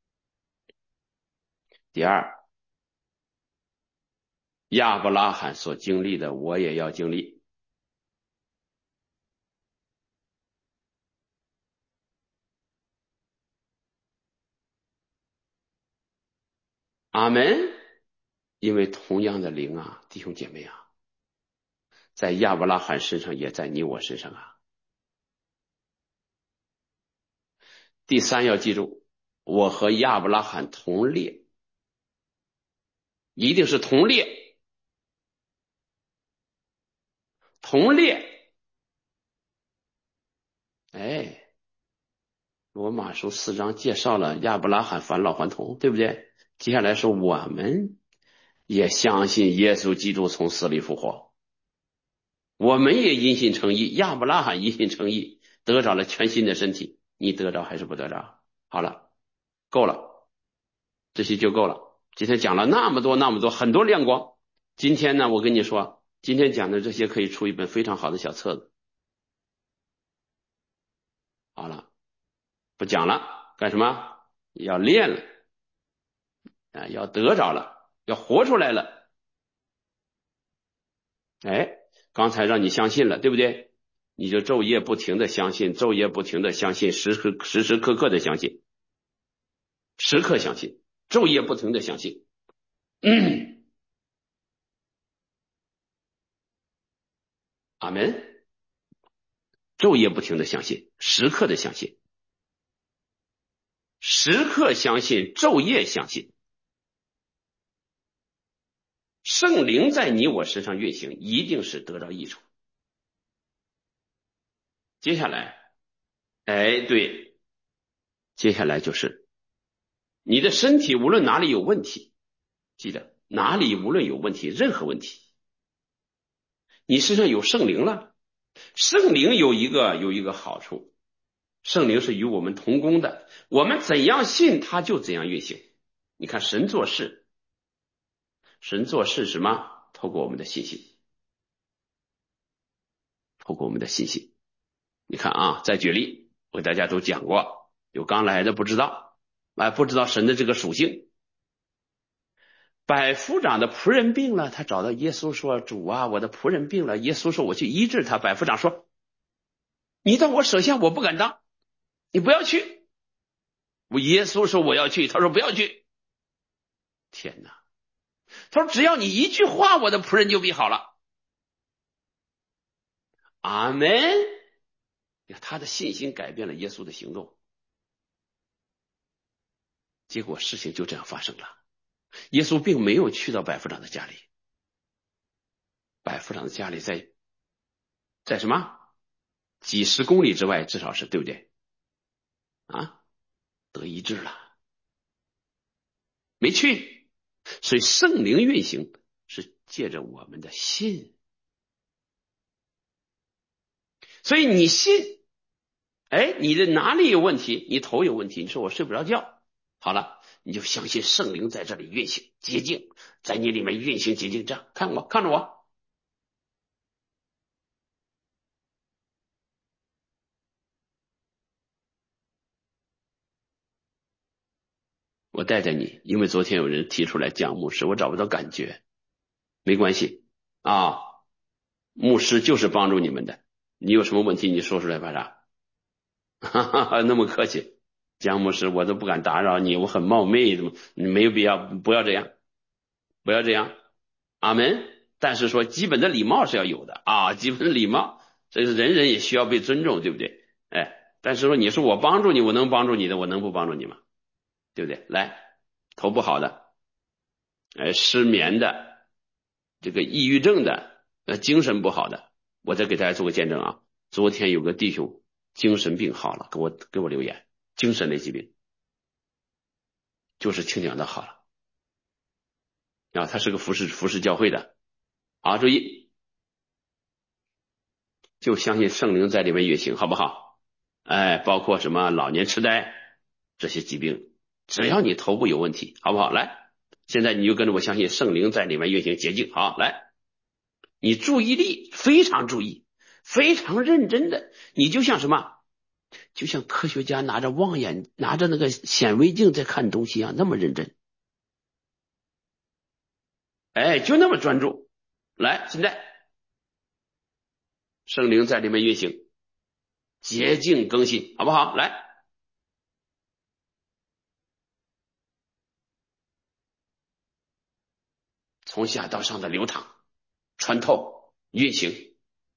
亚伯拉罕所经历的，我也要经历。阿门。因为同样的灵啊，弟兄姐妹啊，在亚伯拉罕身上，也在你我身上啊。第三，要记住，我和亚伯拉罕同列，一定是同列，同列。哎，罗马书4章介绍了亚伯拉罕返老还童，对不对？接下来说我们也相信耶稣基督从死里复活，我们也因信称义，亚伯拉罕因信称义，得着了全新的身体。你得着还是不得着？好了，够了，这些就够了。今天讲了那么多很多亮光。今天呢，我跟你说，今天讲的这些可以出一本非常好的小册子。好了，不讲了，干什么？要练了啊，要得着了，要活出来了。哎，刚才让你相信了，对不对？你就昼夜不停的相信，昼夜不停的相信，时时刻刻的相信，时刻相信，昼夜不停的相信。阿门。昼夜不停的相信，时刻的相信，时刻相信，昼夜相信。圣灵在你我身上运行，一定是得到益处。接下来，哎，对，接下来就是你的身体无论哪里有问题，记得哪里无论有问题，任何问题，你身上有圣灵了。圣灵有一个好处，圣灵是与我们同工的，我们怎样信他就怎样运行。你看神做事，神做事什么？透过我们的信心，透过我们的信心。你看啊，再举例，我给大家都讲过，有刚来的不知道，不知道神的这个属性。百夫长的仆人病了，他找到耶稣说：“主啊，我的仆人病了。”耶稣说：“我去医治他。”百夫长说：“你到我舍下，我不敢当，你不要去。”耶稣说：“我要去。”他说：“不要去。”天哪！他说：“只要你一句话，我的仆人就必好了。”阿门。他的信心改变了耶稣的行动，结果事情就这样发生了。耶稣并没有去到百夫长的家里，百夫长的家里在什么几十公里之外，至少是对不对啊？得医治了，没去。所以圣灵运行是借着我们的信，所以你信，哎，你的哪里有问题？你头有问题，你说我睡不着觉， 好了，你就相信圣灵在这里运行洁净，在你里面运行洁净。这样看我，看着我，我带带你。因为昨天有人提出来讲牧师，我找不到感觉，没关系啊，牧师就是帮助你们的。你有什么问题你说出来吧，啥？哈哈哈，那么客气，江牧师，我都不敢打扰你，我很冒昧，怎么你没有必要，不要这样，不要这样，阿门。但是说基本的礼貌是要有的啊，基本的礼貌，这是人人也需要被尊重，对不对？哎，但是说你说我帮助你，我能帮助你的，我能不帮助你吗？对不对？来，头不好的，失眠的，这个抑郁症的，精神不好的，我再给大家做个见证啊。昨天有个弟兄精神病好了，给我留言，精神类疾病就是听讲的好了啊，他是个服侍教会的啊，注意就相信圣灵在里面运行，好不好？哎，包括什么老年痴呆这些疾病，只要你头部有问题，好不好？来，现在你就跟着我相信圣灵在里面运行洁净，好，来。你注意力非常注意，非常认真的，你就像什么？就像科学家拿着望远，拿着那个显微镜在看东西一样，那么认真。哎，就那么专注。来，现在圣灵在里面运行，洁净更新，好不好？来，从下到上的流淌、穿透、运行。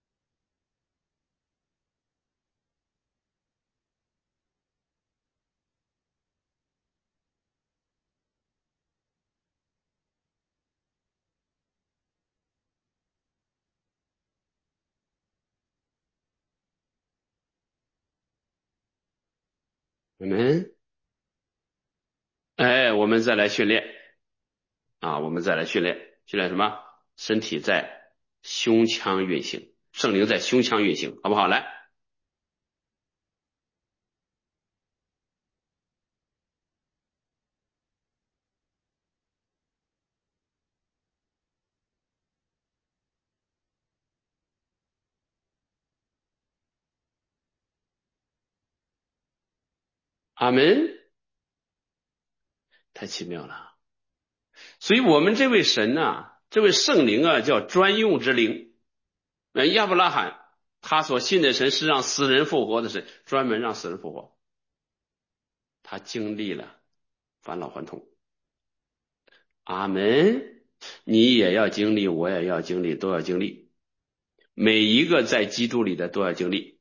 我们，哎，我们再来训练啊，我们再来训练，训练什么？身体在胸腔运行，圣灵在胸腔运行，好不好？来。阿门，太奇妙了。所以我们这位神呐、这位圣灵啊，叫专用之灵。亚伯拉罕他所信的神是让死人复活的神，专门让死人复活。他经历了返老还童。阿门。你也要经历，我也要经历，都要经历。每一个在基督里的都要经历。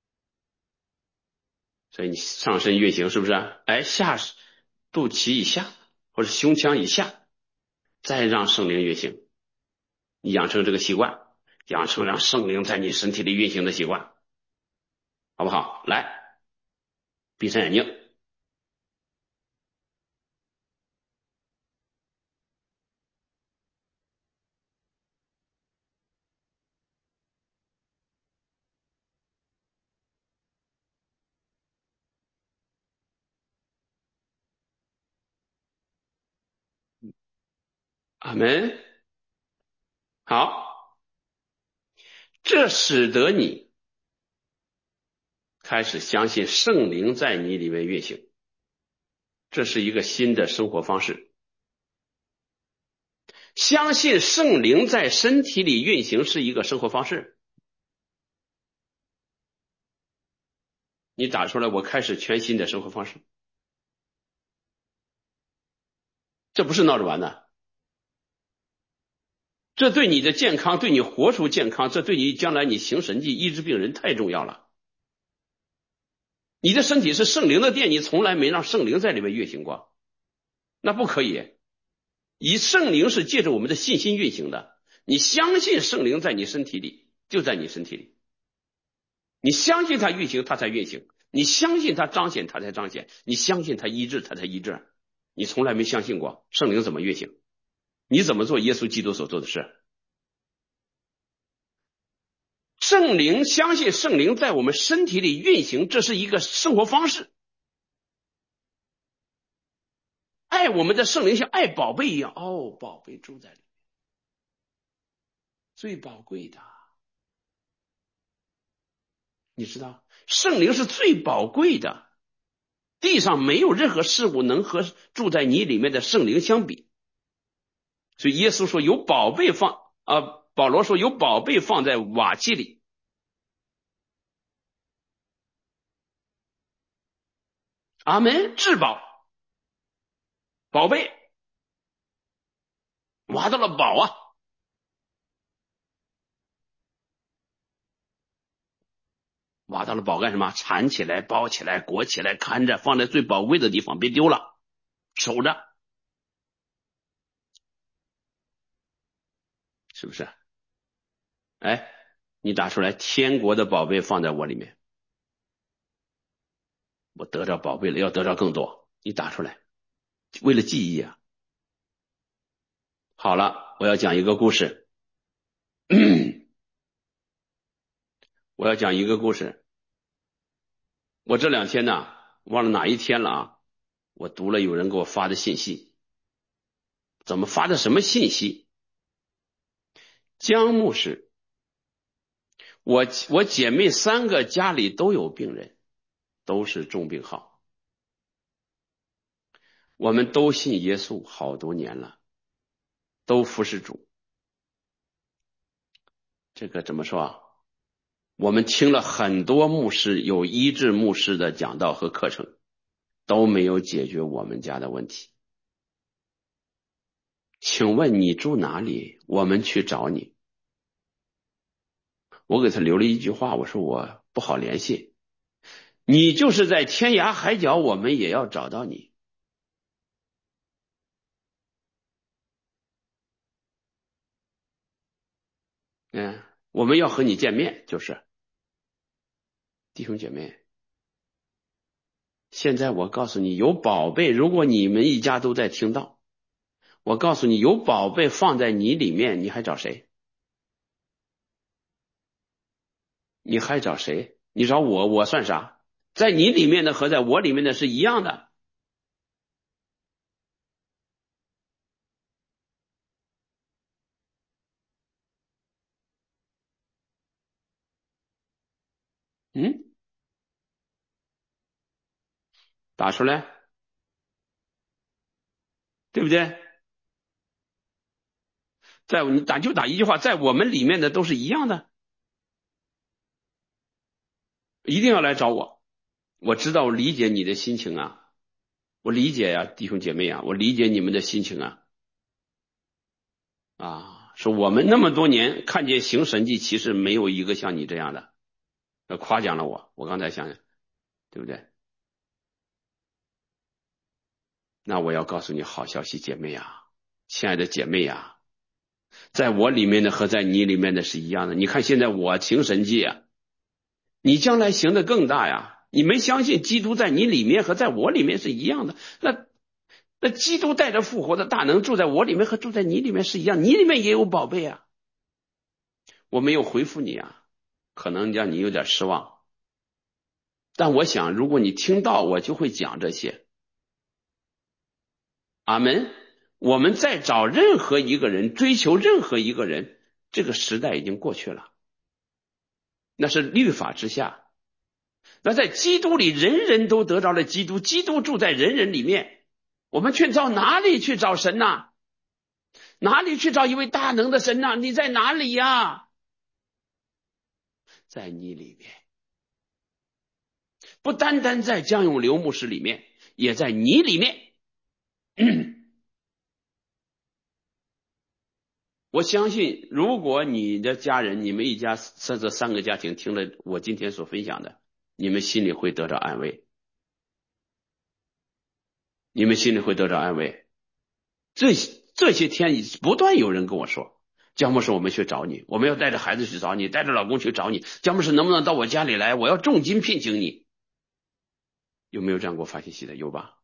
所以你上身运行是不是？哎，肚脐以下或者胸腔以下，再让圣灵运行。你养成这个习惯，养成让圣灵在你身体里运行的习惯，好不好？来，闭上眼睛，阿门。好，这使得你开始相信圣灵在你里面运行，这是一个新的生活方式。相信圣灵在身体里运行是一个生活方式。你打出来，我开始全新的生活方式，这不是闹着玩的。这对你的健康，对你活出健康，这对你将来你行神迹、医治病人太重要了。你的身体是圣灵的殿，你从来没让圣灵在里面运行过，那不可以。以圣灵是借着我们的信心运行的，你相信圣灵在你身体里，就在你身体里。你相信他运行，他才运行；你相信他彰显，他才彰显；你相信他医治，他才医治。你从来没相信过圣灵怎么运行，你怎么做耶稣基督所做的事？圣灵，相信圣灵在我们身体里运行，这是一个生活方式。 爱我们的圣灵像爱宝贝一样。哦，宝贝住在里面，最宝贵的。你知道，圣灵是最宝贵的，地上没有任何事物能和住在你里面的圣灵相比。所以耶稣说有宝贝保罗说有宝贝放在瓦器里。阿门，至宝，宝贝，挖到了宝啊！挖到了宝干什么？缠起来，包起来，裹起来，看着，放在最宝贵的地方，别丢了，守着，是不是？哎，你打出来，天国的宝贝放在我里面，我得着宝贝了，要得着更多。你打出来，为了记忆啊。好了，我要讲一个故事。我要讲一个故事。我这2天呢，忘了哪一天了啊，我读了有人给我发的信息。怎么发的什么信息？江牧师，我姐妹3个家里都有病人，都是重病号，我们都信耶稣好多年了，都服侍主。这个怎么说啊？我们听了很多牧师有医治牧师的讲道和课程，都没有解决我们家的问题。请问你住哪里？我们去找你。我给他留了一句话，我说我不好联系，你就是在天涯海角，我们也要找到你。我们要和你见面，就是弟兄姐妹。现在我告诉你，有宝贝，如果你们一家都在听到，我告诉你，有宝贝放在你里面，你还找谁？你还找谁？你找我，我算啥？在你里面的和在我里面的是一样的。打出来，对不对？你打一句话，在我们里面的都是一样的，一定要来找我。我知道，我理解你的心情啊，我理解呀，弟兄姐妹啊，我理解你们的心情啊。说我们那么多年看见行神迹奇事，没有一个像你这样的，夸奖了我。我刚才想想，对不对？那我要告诉你好消息，姐妹啊，亲爱的姐妹啊，在我里面的和在你里面的是一样的。你看现在我行神迹啊，你将来行的更大呀。你没相信基督在你里面和在我里面是一样的，那基督带着复活的大能住在我里面和住在你里面是一样，你里面也有宝贝啊。我没有回复你啊，可能让你有点失望，但我想如果你听到我就会讲这些。阿门。我们在找任何一个人，追求任何一个人，这个时代已经过去了，那是律法之下。那在基督里，人人都得着了基督，基督住在人人里面，我们去找哪里去找神呢？哪里去找一位大能的神呢？你在哪里呀？在你里面，不单单在江永流牧师里面，也在你里面。我相信，如果你的家人，你们一家这3个家庭听了我今天所分享的，你们心里会得到安慰，你们心里会得到安慰。这些天不断有人跟我说，姜牧师，我们去找你，我们要带着孩子去找你，带着老公去找你，姜牧师能不能到我家里来？我要重金聘请你。有没有这样给我发信息的？有吧？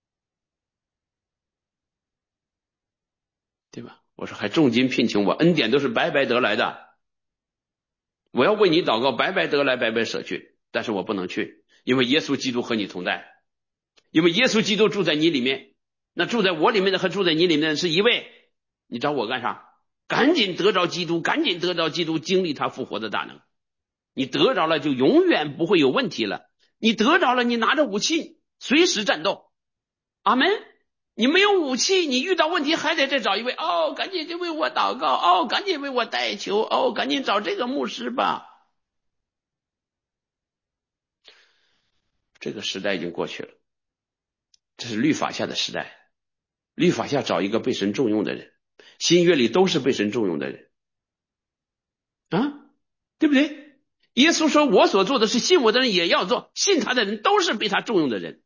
对吧？我说还重金聘请我，恩典都是白白得来的，我要为你祷告，白白得来，白白舍去，但是我不能去，因为耶稣基督和你同在，因为耶稣基督住在你里面。 那住在我里面的和住在你里面的是一位，你找我干啥？赶紧得着基督，赶紧得着基督，经历他复活的大能。你得着了就永远不会有问题了。你得着了，你拿着武器随时战斗。阿门。你没有武器，你遇到问题还得再找一位。哦，赶紧就为我祷告。哦，赶紧为我代求。哦，赶紧找这个牧师吧。这个时代已经过去了，这是律法下的时代。律法下找一个被神重用的人，新约里都是被神重用的人啊，对不对？耶稣说：“我所做的是信我的人也要做，信他的人都是被他重用的人。”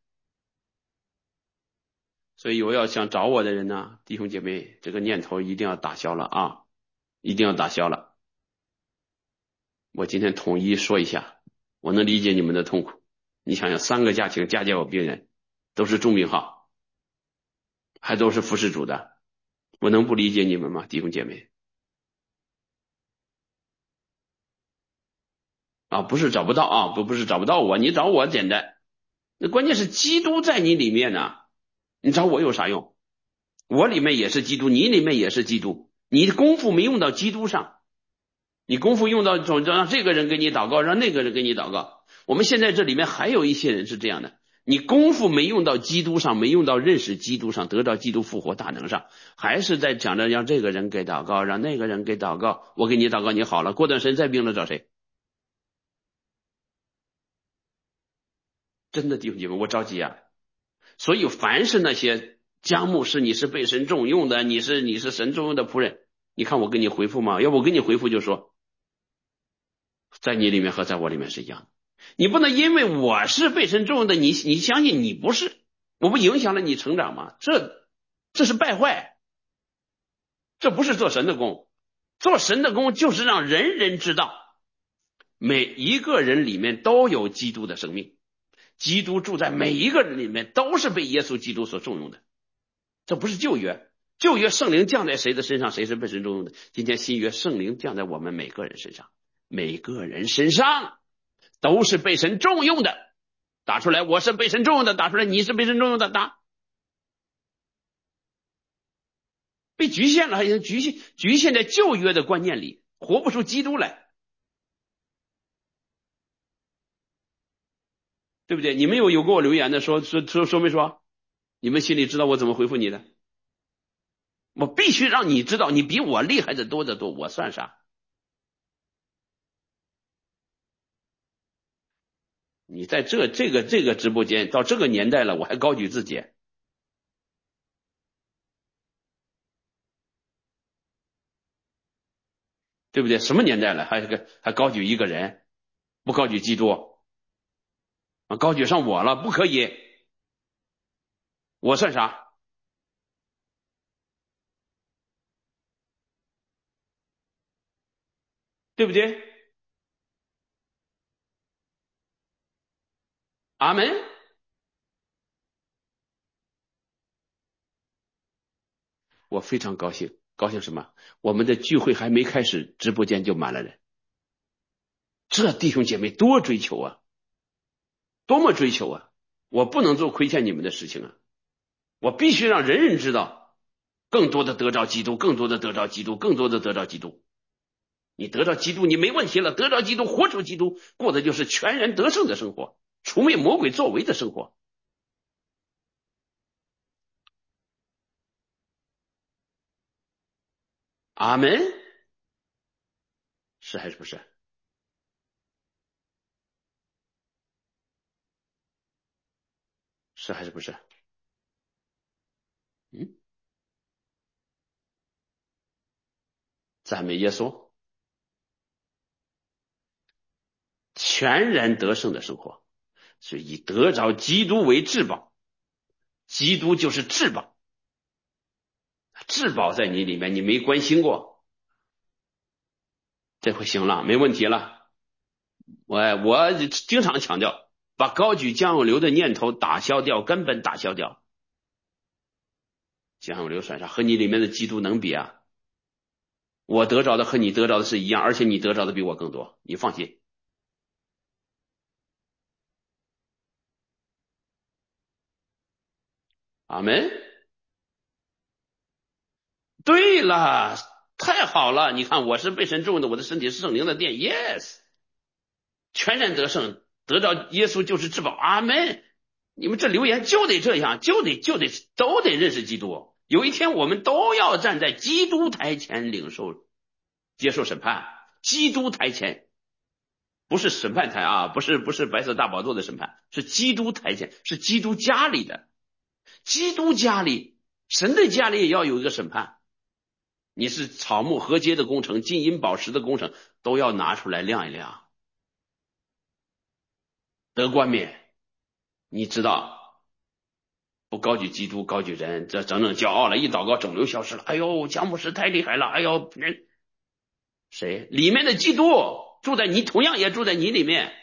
所以我要想找我的人呢，弟兄姐妹，这个念头一定要打消了啊，一定要打消了。我今天统一说一下，我能理解你们的痛苦。你想想，3个家庭家家有病人，都是重病号，还都是服侍主的，我能不理解你们吗，弟兄姐妹？啊，不是找不到啊，不是找不到我，你找我简单，那关键是基督在你里面呢，你找我有啥用？我里面也是基督，你里面也是基督，你的功夫没用到基督上，你功夫用到让这个人给你祷告，让那个人给你祷告。我们现在这里面还有一些人是这样的，你功夫没用到基督上，没用到认识基督上，得到基督复活大能上，还是在讲着让这个人给祷告，让那个人给祷告，我给你祷告你好了，过段时间再病了找谁？真的弟兄姐妹，我着急啊！所以凡是那些姜牧师，你是被神重用的，你是神重用的仆人，你看我给你回复吗？要不我给你回复就说，在你里面和在我里面是一样的。你不能因为我是被神重用的，你相信你不是，我不影响了你成长吗？这是败坏，这不是做神的工。做神的工就是让人人知道，每一个人里面都有基督的生命，基督住在每一个人里面，都是被耶稣基督所重用的。这不是旧约，旧约圣灵降在谁的身上，谁是被神重用的。今天新约圣灵降在我们每个人身上，每个人身上都是被神重用的。打出来，我是被神重用的；打出来，你是被神重用的。打，被局限了，还有局限在旧约的观念里，活不出基督来，对不对？你们有给我留言的，说没说？你们心里知道我怎么回复你的？我必须让你知道，你比我厉害的多得多，我算啥？你在这个直播间到这个年代了，我还高举自己，对不对？什么年代了，还高举一个人，不高举基督啊？高举上我了，不可以，我算啥？对不对？阿门。我非常高兴，高兴什么？我们的聚会还没开始，直播间就满了人，这弟兄姐妹多追求啊，多么追求啊！我不能做亏欠你们的事情啊，我必须让人人知道，更多的得着基督，更多的得着基督，更多的得着基督。你得着基督，你没问题了。得着基督，活出基督，过的就是全然得胜的生活，除灭魔鬼作为的生活。阿门。是还是不是？是还是不是？嗯，赞美耶稣，全然得胜的生活。所以以得着基督为至宝，基督就是至宝，至宝在你里面，你没关心过，这回行了，没问题了。我经常强调，把高举江永流的念头打消掉，根本打消掉。江永流算啥？和你里面的基督能比啊？我得着的和你得着的是一样，而且你得着的比我更多，你放心。阿门。 对了，太好了！你看，我是被神重用的，我的身体是圣灵的殿，yes，全然得胜，得到耶稣就是至宝，阿门。你们这留言就得这样，就得都得认识基督。有一天我们都要站在基督台前领受接受审判，基督台前。不是审判台啊，不是白色大宝座的审判，是基督台前，是基督家里的，基督家里，神的家里也要有一个审判。你是草木合接的工程，金银宝石的工程，都要拿出来亮一亮，得冠冕。你知道，不高举基督，高举人，这整整骄傲了，一祷告肿瘤消失了。哎呦，姜牧师太厉害了！哎呦，人谁里面的基督住在你，同样也住在你里面。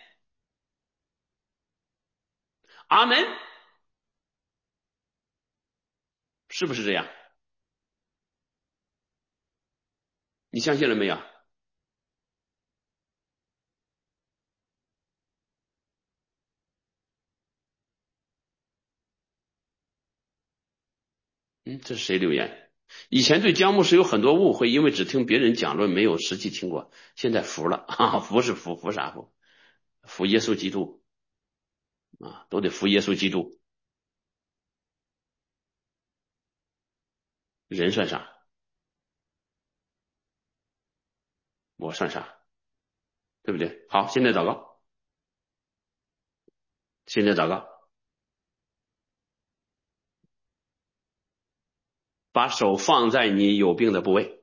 阿门，是不是这样？你相信了没有？这是谁留言？以前对姜牧师有很多误会，因为只听别人讲论，没有实际听过。现在服了，服是服啥服？服耶稣基督啊，都得服耶稣基督。人算啥？我算啥？对不对？好，现在祷告，现在祷告，把手放在你有病的部位，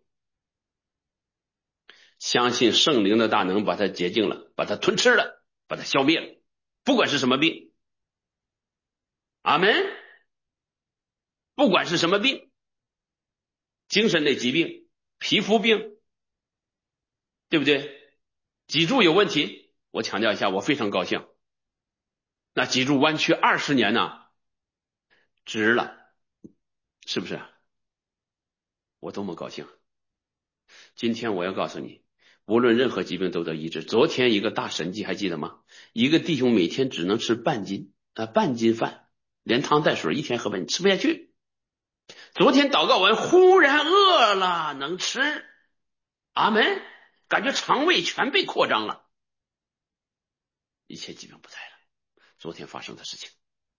相信圣灵的大能把它洁净了，把它吞吃了，把它消灭了，不管是什么病。阿门。不管是什么病，精神类疾病、皮肤病，对不对？脊柱有问题，我强调一下，我非常高兴。那脊柱弯曲20年呢，值了，是不是？我多么高兴！今天我要告诉你，无论任何疾病都得医治。昨天一个大神迹还记得吗？一个弟兄每天只能吃半斤饭，连汤带水一天喝饭，你吃不下去。昨天祷告完，忽然饿了，能吃。阿门！感觉肠胃全被扩张了，一切疾病不在了。昨天发生的事情。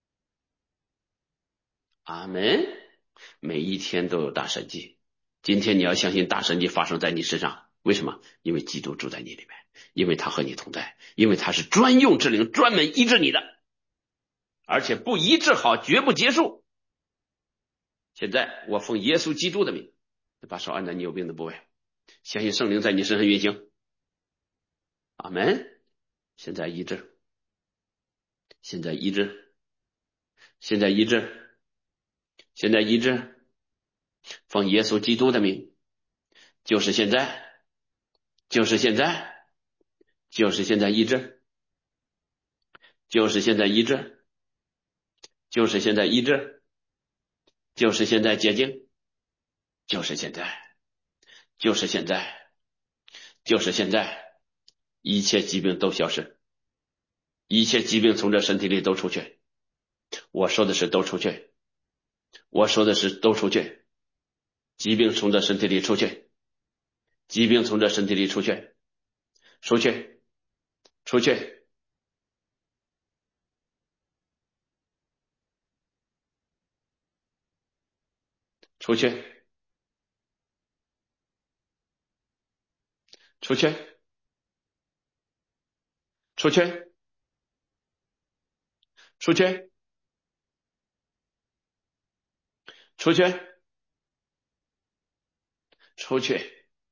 阿门。每一天都有大神迹，今天你要相信大神迹发生在你身上。为什么？因为基督住在你里面，因为他和你同在，因为他是专用之灵，专门医治你的，而且不医治好绝不结束。现在我奉耶稣基督的名，把手按在你有病的部位，相信圣灵在你身上运行。阿门。现在医治，现在医治，现在医治，现在医治，奉耶稣基督的名，就是现在，就是现在，就是现在医治，就是现在医治，就是现在医治，就是现在洁净，就是现在，就是现在，就是现在，一切疾病都消失，一切疾病从这身体里都出去。我说的是都出去，我说的是都出去，疾病从这身体里出去，疾病从这身体里出去，出去，出去，出去，出去，出去，出去，出去，出去，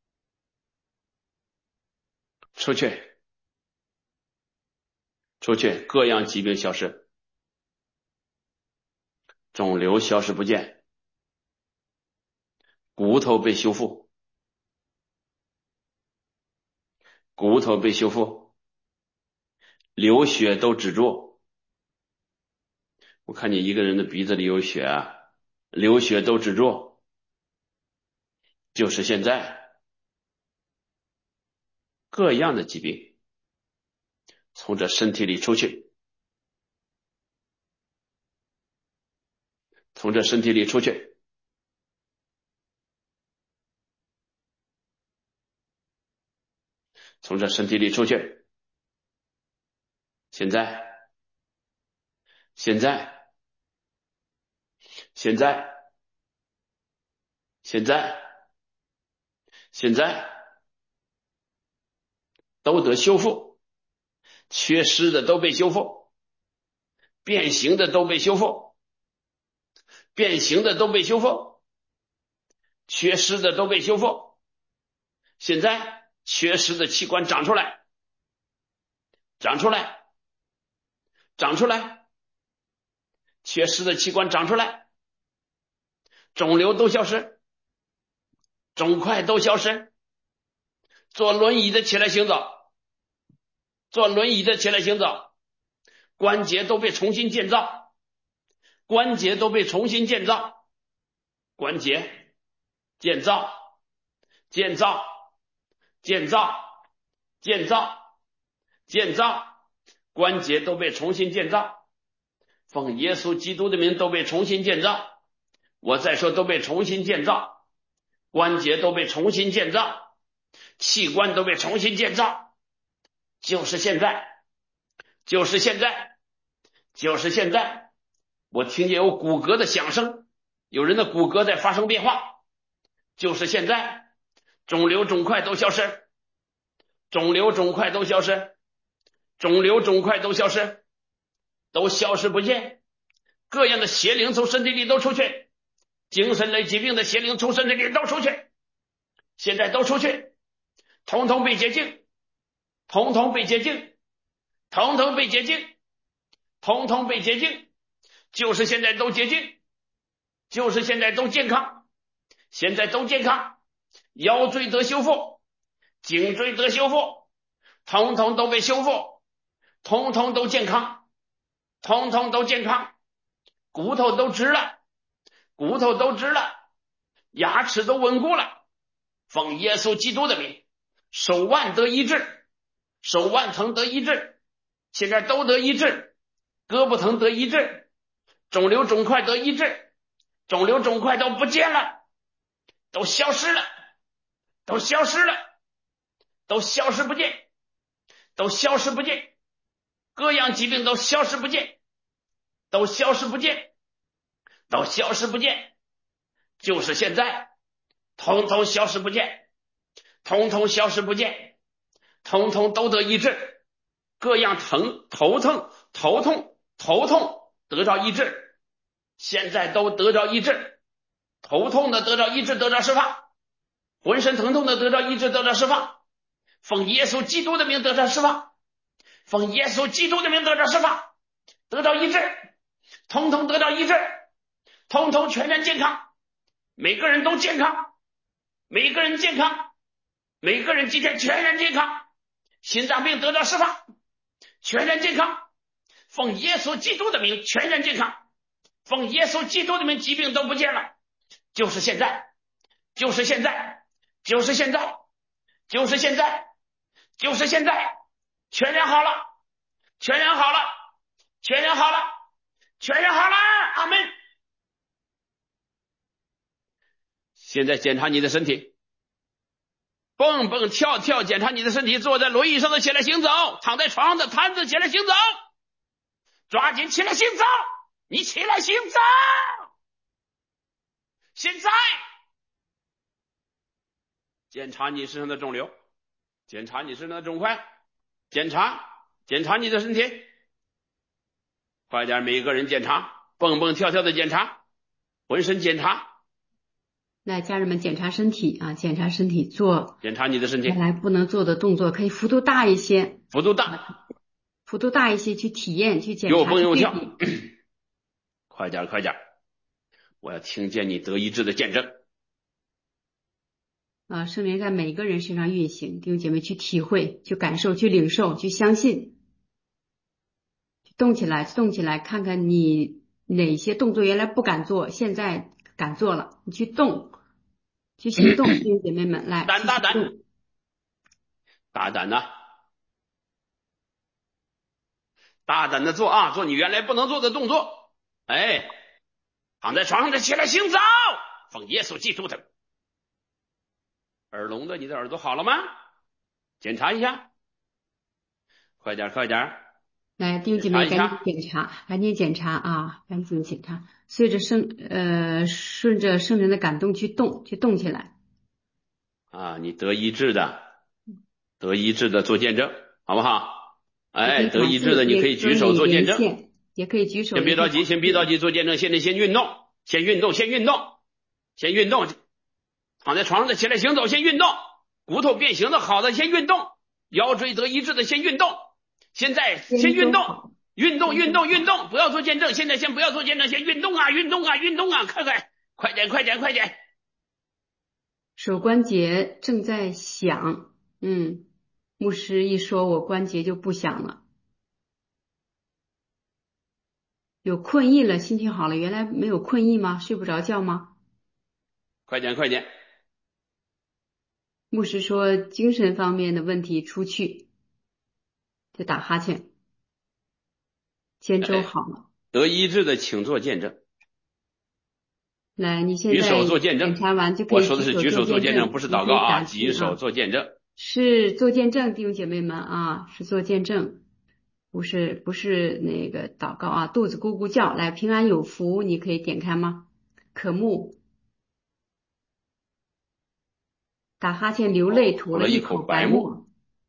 出去，出去，各样疾病消失，肿瘤消失不见，骨头被修复，骨头被修复，流血都止住。我看你一个人的鼻子里有血啊，流血都止住，就是现在，各样的疾病从这身体里出去，从这身体里出去， 从这身体里出去。现在，现在，现在，现在，现在都得修复，缺失的都被修复，变形的都被修复，变形的都被修复，缺失的都被修复。现在缺失的器官长出来，长出来，长出来，缺失的器官长出来，肿瘤都消失，肿块都消失，坐轮椅的起来行走，坐轮椅的起来行走，关节都被重新建造，关节都被重新建造，关节建造，建造，建造，建造，建造，关节都被重新建造，奉耶稣基督的名都被重新建造。我再说都被重新建造，关节都被重新建造，器官都被重新建造，就是现在，就是现在，就是现在。我听见有骨骼的响声，有人的骨骼在发生变化，就是现在，肿瘤肿块都消失，肿瘤肿块都消失，肿瘤肿块都消失，都消失不见，各样的邪灵从身体里都出去，精神类疾病的邪灵从身体里都出去，现在都出去，统统被洁净，统统被洁净，统统被洁净，统统被洁净，就是现在都洁净，就是现在都健康，现在都健康，腰椎得修复，颈椎得修复，统统都被修复，统统都健康，统统都健康，骨头都直了，骨头都直了，牙齿都稳固了，奉耶稣基督的名，手腕得医治，手腕疼得医治，现在都得医治，胳膊疼得医治，肿瘤肿块得医治，肿瘤肿块都不见了，都消失了，都消失了，都消失不见，都消失不见，各样疾病都消失不见，都消失不见，都消失不见，就是现在，统统消失不见，统统消失不见，统统都得医治，各样疼、头疼、头痛、头痛得到医治，现在都得到医治，头痛的得到医治，得到释放，浑身疼痛的得到医治，得到释放，奉耶稣基督的名得到释放，奉耶稣基督的名得到释放，得到医治，统统得到医治，统统全然健康，每个人都健康，每个人健康，每个人今天全然健康，心脏病得到释放，全然健康，奉耶稣基督的名全然健康，奉耶稣基督的名疾病都不见了，就是现在，就是现在，就是现在，就是现在，就是现在，全然好了，全然好了，全然好了，全然好了，阿们。现在检查你的身体，蹦蹦跳跳检查你的身体，坐在轮椅上的起来行走，躺在床上的瘫着起来行走，抓紧起来行走，你起来行走，现在检查你身上的肿瘤，检查你身上的肿块，检查你的身体，快点，每个人检查，蹦蹦跳跳的检查，浑身检查。 来，家人们检查身体啊，检查身体，做检查你的身体， 原来不能做的动作，可以幅度大一些， 幅度大一些去体验，去检查， 又蹦又跳，快点，我要听见你得医治的见证。 圣灵在每个人身上运行，弟兄姐妹去体会，去感受，去领受，去相信，去动起来，看看你哪些动作原来不敢做，现在敢做了，你去动，去行动，弟兄姐妹们，来， 大胆呐，大胆的做啊，做你原来不能做的动作，哎，躺在床上的起来行走，奉耶稣基督的。耳聋的，你的耳朵好了吗？ 检查一下，快点快点， 来，弟兄姐妹赶紧检查，赶紧检查啊，赶紧检查，顺着圣灵的感动去动起来啊！你得医治的做见证，好不好？哎，得医治的你可以举手做见证， 也可以举手。 先别着急，做见证，现在先运动，躺在床上的起来行走，先运动，骨头变形的好的先运动，腰椎得医治的先运动，现在先运动，不要做见证，现在先不要做见证，先运动啊，快点。 手关节正在响，牧师一说我关节就不响了。有困意了，心情好了，原来没有困意吗？睡不着觉吗？ 快点。 牧师说精神方面的问题出去，就打哈欠。肩周好了， 得医治的请做见证。 来，你现在举手做见证， 检查完就可以我说的是举手做见证，不是祷告啊，举手做见证。 是做见证，弟兄姐妹们啊，是做见证，不是那个祷告啊。肚子咕咕叫，来，平安有福，你可以点开吗？渴慕，打哈欠流泪，吐了一口白沫。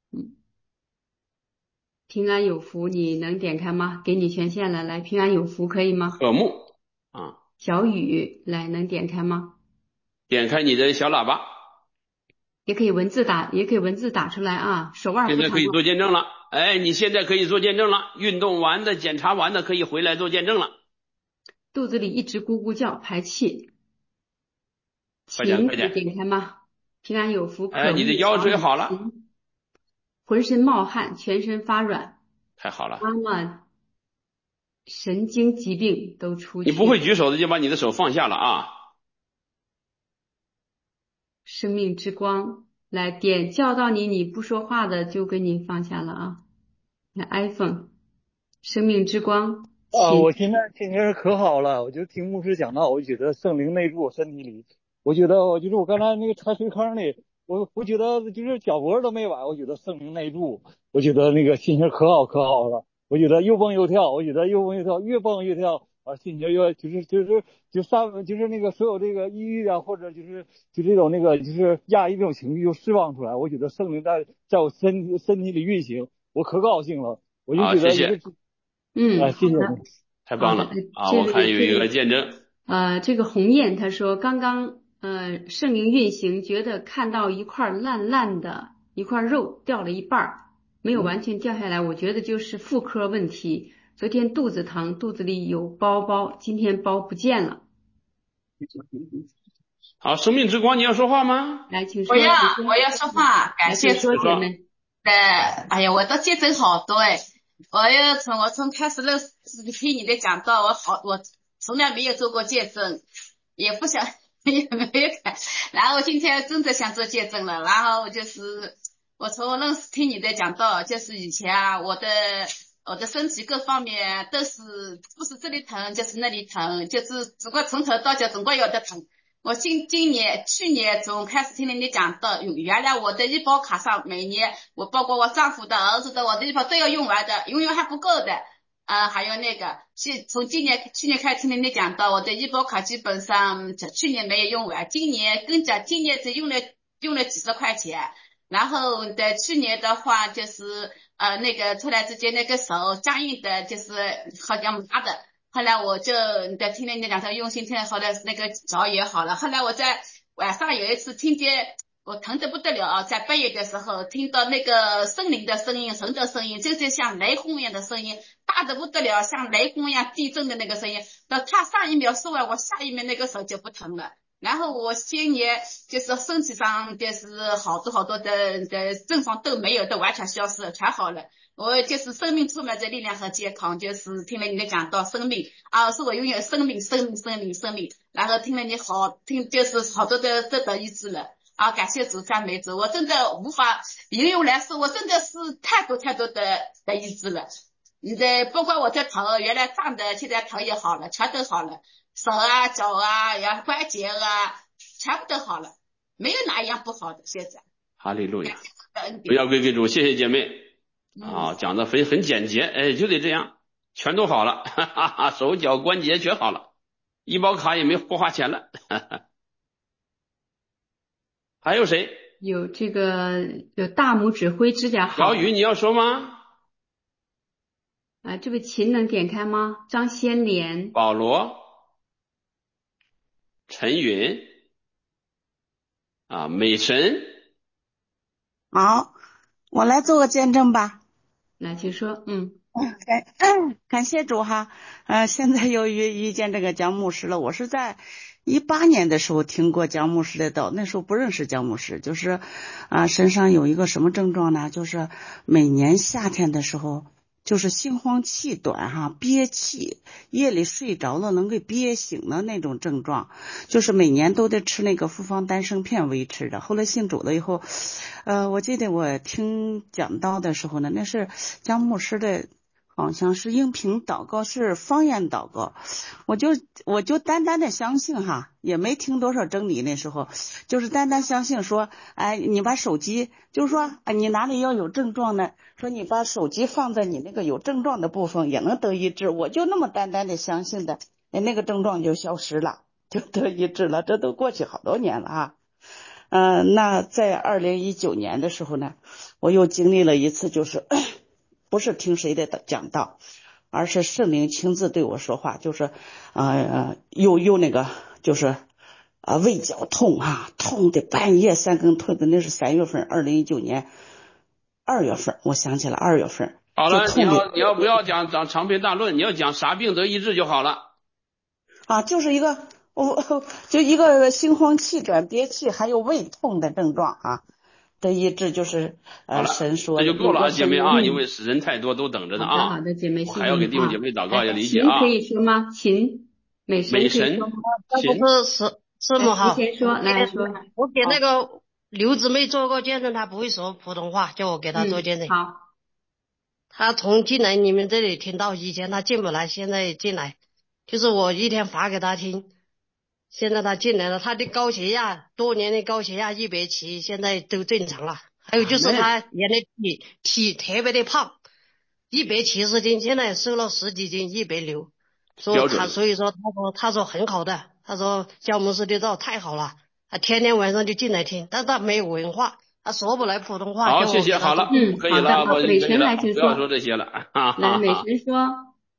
平安有福，你能点开吗？给你权限了，来，平安有福可以吗？ 渴慕啊， 小雨，来，能点开吗？ 点开你的小喇叭， 也可以文字打出来啊。手腕现在可以做见证了，哎，你现在可以做见证了，运动完的、检查完的可以回来做见证了。 肚子里一直咕咕叫，排气， 快点， 点开吗？平安有福， 哎，你的腰椎好了， 浑身冒汗，全身发软， 太好了。 妈妈神经疾病都出去。 你不会举手的就把你的手放下了啊。 生命之光，来点叫到你不说话的就给你放下了啊。看 iPhone， 生命之光。 我现在心情可好了，我就听牧师讲到，我就觉得圣灵内住我身体里，我觉得我刚才那个插水坑里，我觉得就是脚脖都没崴，我觉得圣灵内住，我觉得那个心情可好了，我觉得又蹦又跳，越蹦越跳，心情越就是那个所有这个抑郁啊，或者就这种那个就是压抑这种情绪又释放出来，我觉得圣灵在我身体里运行，我可高兴了，我就觉得谢谢。 谢谢， 太棒了啊！我看有一个见证， 这个鸿雁他说刚刚圣灵运行，觉得看到一块烂烂的一块肉掉了一半，没有完全掉下来，我觉得就是妇科问题。昨天肚子疼，肚子里有包，今天包不见了。 好，生命之光，你要说话吗？ 来，请说。 我要说话，感谢主姐妹。 哎呀，我的见证好多哎。我从开始认识听你的讲道，我从来没有做过见证，也不想也没有看，然后今天真的想做见证了。然后我从认识听你的讲道，就是以前啊，我的身体各方面都是不是这里疼就是那里疼，就是只管从头到脚总归有的疼。我去年从开始听你讲到，原来我的医保卡上每年我包括我丈夫的儿子的我的医保都要用完的，永远还不够的。还有那个从去年开始听你讲到，我的医保卡基本上去年没有用完，今年只用了几十块钱。然后在去年的话就是那个突然之间那个手僵硬的，就是好像麻的。后来我就在听了你讲，他用心听，后来那个脚也好了。后来我在晚上有一次听见我疼得不得了啊，在半夜的时候听到那个森林的声音，神的声音，就是像雷轰一样的声音，大得不得了，像雷轰一样地震的那个声音。到他上一秒说完，我下一秒那个手就不疼了。然后我今年就是身体上就是好多的症状都没有，都完全消失了，全好了。我就是生命充满着力量和健康，就是听了你的讲到生命啊，是我拥有生命，然后听了你就是好多的得到医治了啊，感谢主赞美主，我真的无法形容来说，我真的是太多的医治了。你的包括我的头原来胀的，现在头也好了，全都好了，手啊脚啊关节啊全部都好了，没有哪一样不好的。现在哈利路亚， 不要归主，谢谢姐妹啊，讲的很简洁，哎，就得这样，全都好了，哈哈哈，手脚关节全好了，医保卡也不花钱了，哈哈。还有谁？ 有这个有大拇指灰指甲好小雨，你要说吗？ 啊，这位琴能点开吗？张先莲、 保罗、陈云啊，美神， 好，我来做个见证吧。 来，请说。 感谢主哈。现在又遇见这个姜牧师了。我是在18年的时候听过姜牧师的道，那时候不认识姜牧师，就是身上有一个什么症状呢？就是每年夏天的时候，就是心慌气短哈，憋气，夜里睡着了能给憋醒的那种症状，就是每年都得吃那个复方丹参片维持着。后来信主了以后，我记得我听讲道的时候呢，那是姜牧师的。好像是音频祷告，是方言祷告，我就单单的相信哈，也没听多少真理，那时候就是单单相信说，哎，你把手机，就是说，你哪里要有症状呢？说你把手机放在你那个有症状的部分也能得医治，我就那么单单的相信的，那个症状就消失了，就得医治了。这都过去好多年了啊。那在2019年的时候呢，我又经历了一次，就是不是听谁的讲道，而是圣灵亲自对我说话，就是又那个就是胃绞痛啊，痛的半夜3更痛的，那是3月份，2019年2月份，我想起了2月份。 好了，你要不要讲长篇大论？你要讲啥病得医治就好了。 就是一个就一个心慌气短、憋气，还有胃痛的症状啊。的医治就是神说这就够了啊，姐妹啊，因为人太多都等着呢啊。 好的，姐妹， 我还要给弟兄姐妹祷告，要理解啊。可以说吗？美神可以说吗？ 不是师母好。 你先说，来说。 我给那个刘姊妹做过见证，她不会说普通话，叫我给她做见证。 好。 她从进来你们这里听到，以前她进不来，现在进来，就是我一天发给她听。现在他进来了，他的高血压，多年的高血压170，现在都正常了。还有就是他原来体特别的胖，170斤，现在瘦了10几斤，160。所以说他说很好的，他说姜牧师的道太好了，他天天晚上就进来听，但他没有文化，他说不来普通话。 好，谢谢，好了，可以了， 好的，美神来不要说这些了。 来，美神说。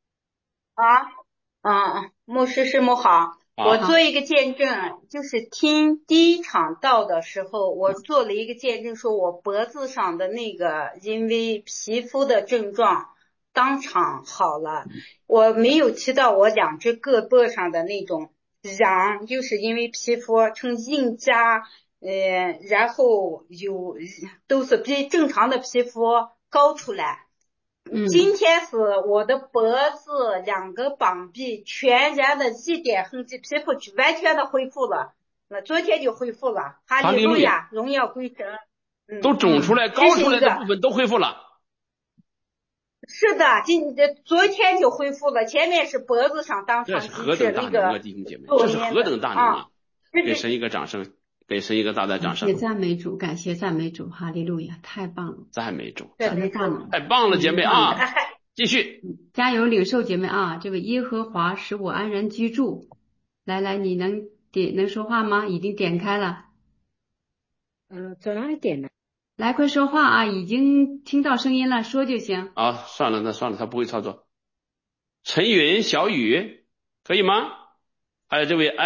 牧师师母好。我做一个见证，就是听第一场道的时候，我做了一个见证，说我脖子上的那个因为皮肤的症状当场好了，我没有提到我2只胳膊上的那种瓤，就是因为皮肤呈硬痂，然后都是比正常的皮肤高出来。今天是我的脖子2个膀臂全然的一点痕迹，皮肤完全的恢复了。那昨天就恢复了，哈利路亚，荣耀归神。 都肿出来、高出来的部分都恢复了。 是的，昨天就恢复了，前面是脖子上当场何等大能啊，弟兄姐妹，这是何等大能啊！给神一个掌声。给神一个大掌声！ 感谢赞美主，感谢赞美主，哈利路亚，太棒了！ 赞美主， 太棒了，姐妹啊！继续加油，领受姐妹啊！这位耶和华使我安然居住。来，你能说话吗？已经点开了。 在哪里点呢？ 来，快说话啊！已经听到声音了，说就行。 算了，他不会操作。陈云、小雨，可以吗？还有这位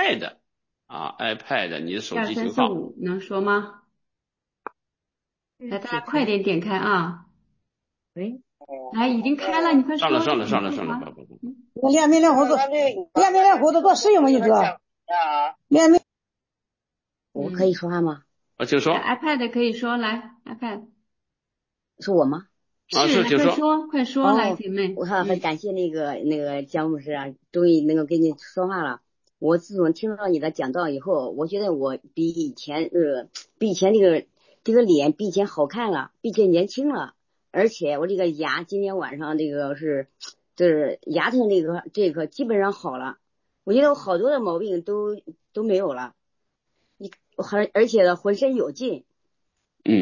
iPad。iPad， 你的手机型号 2、3、4、5能说吗？来，大家快点点开啊！来，已经开了，你快说。 上了。 我连没活都做使用吗？你说连没？我可以说话吗？ 请说。 iPad 可以说，来 iPad。 是我吗？ 是，快说，来姐妹。 我很感谢那个姜牧师啊，终于能够跟你说话了。我自从听到你的讲道以后，我觉得我比以前这个脸比以前好看了，比以前年轻了，而且我这个牙今天晚上就是牙疼这个基本上好了，我觉得我好多的毛病都没有了，而且呢浑身有劲。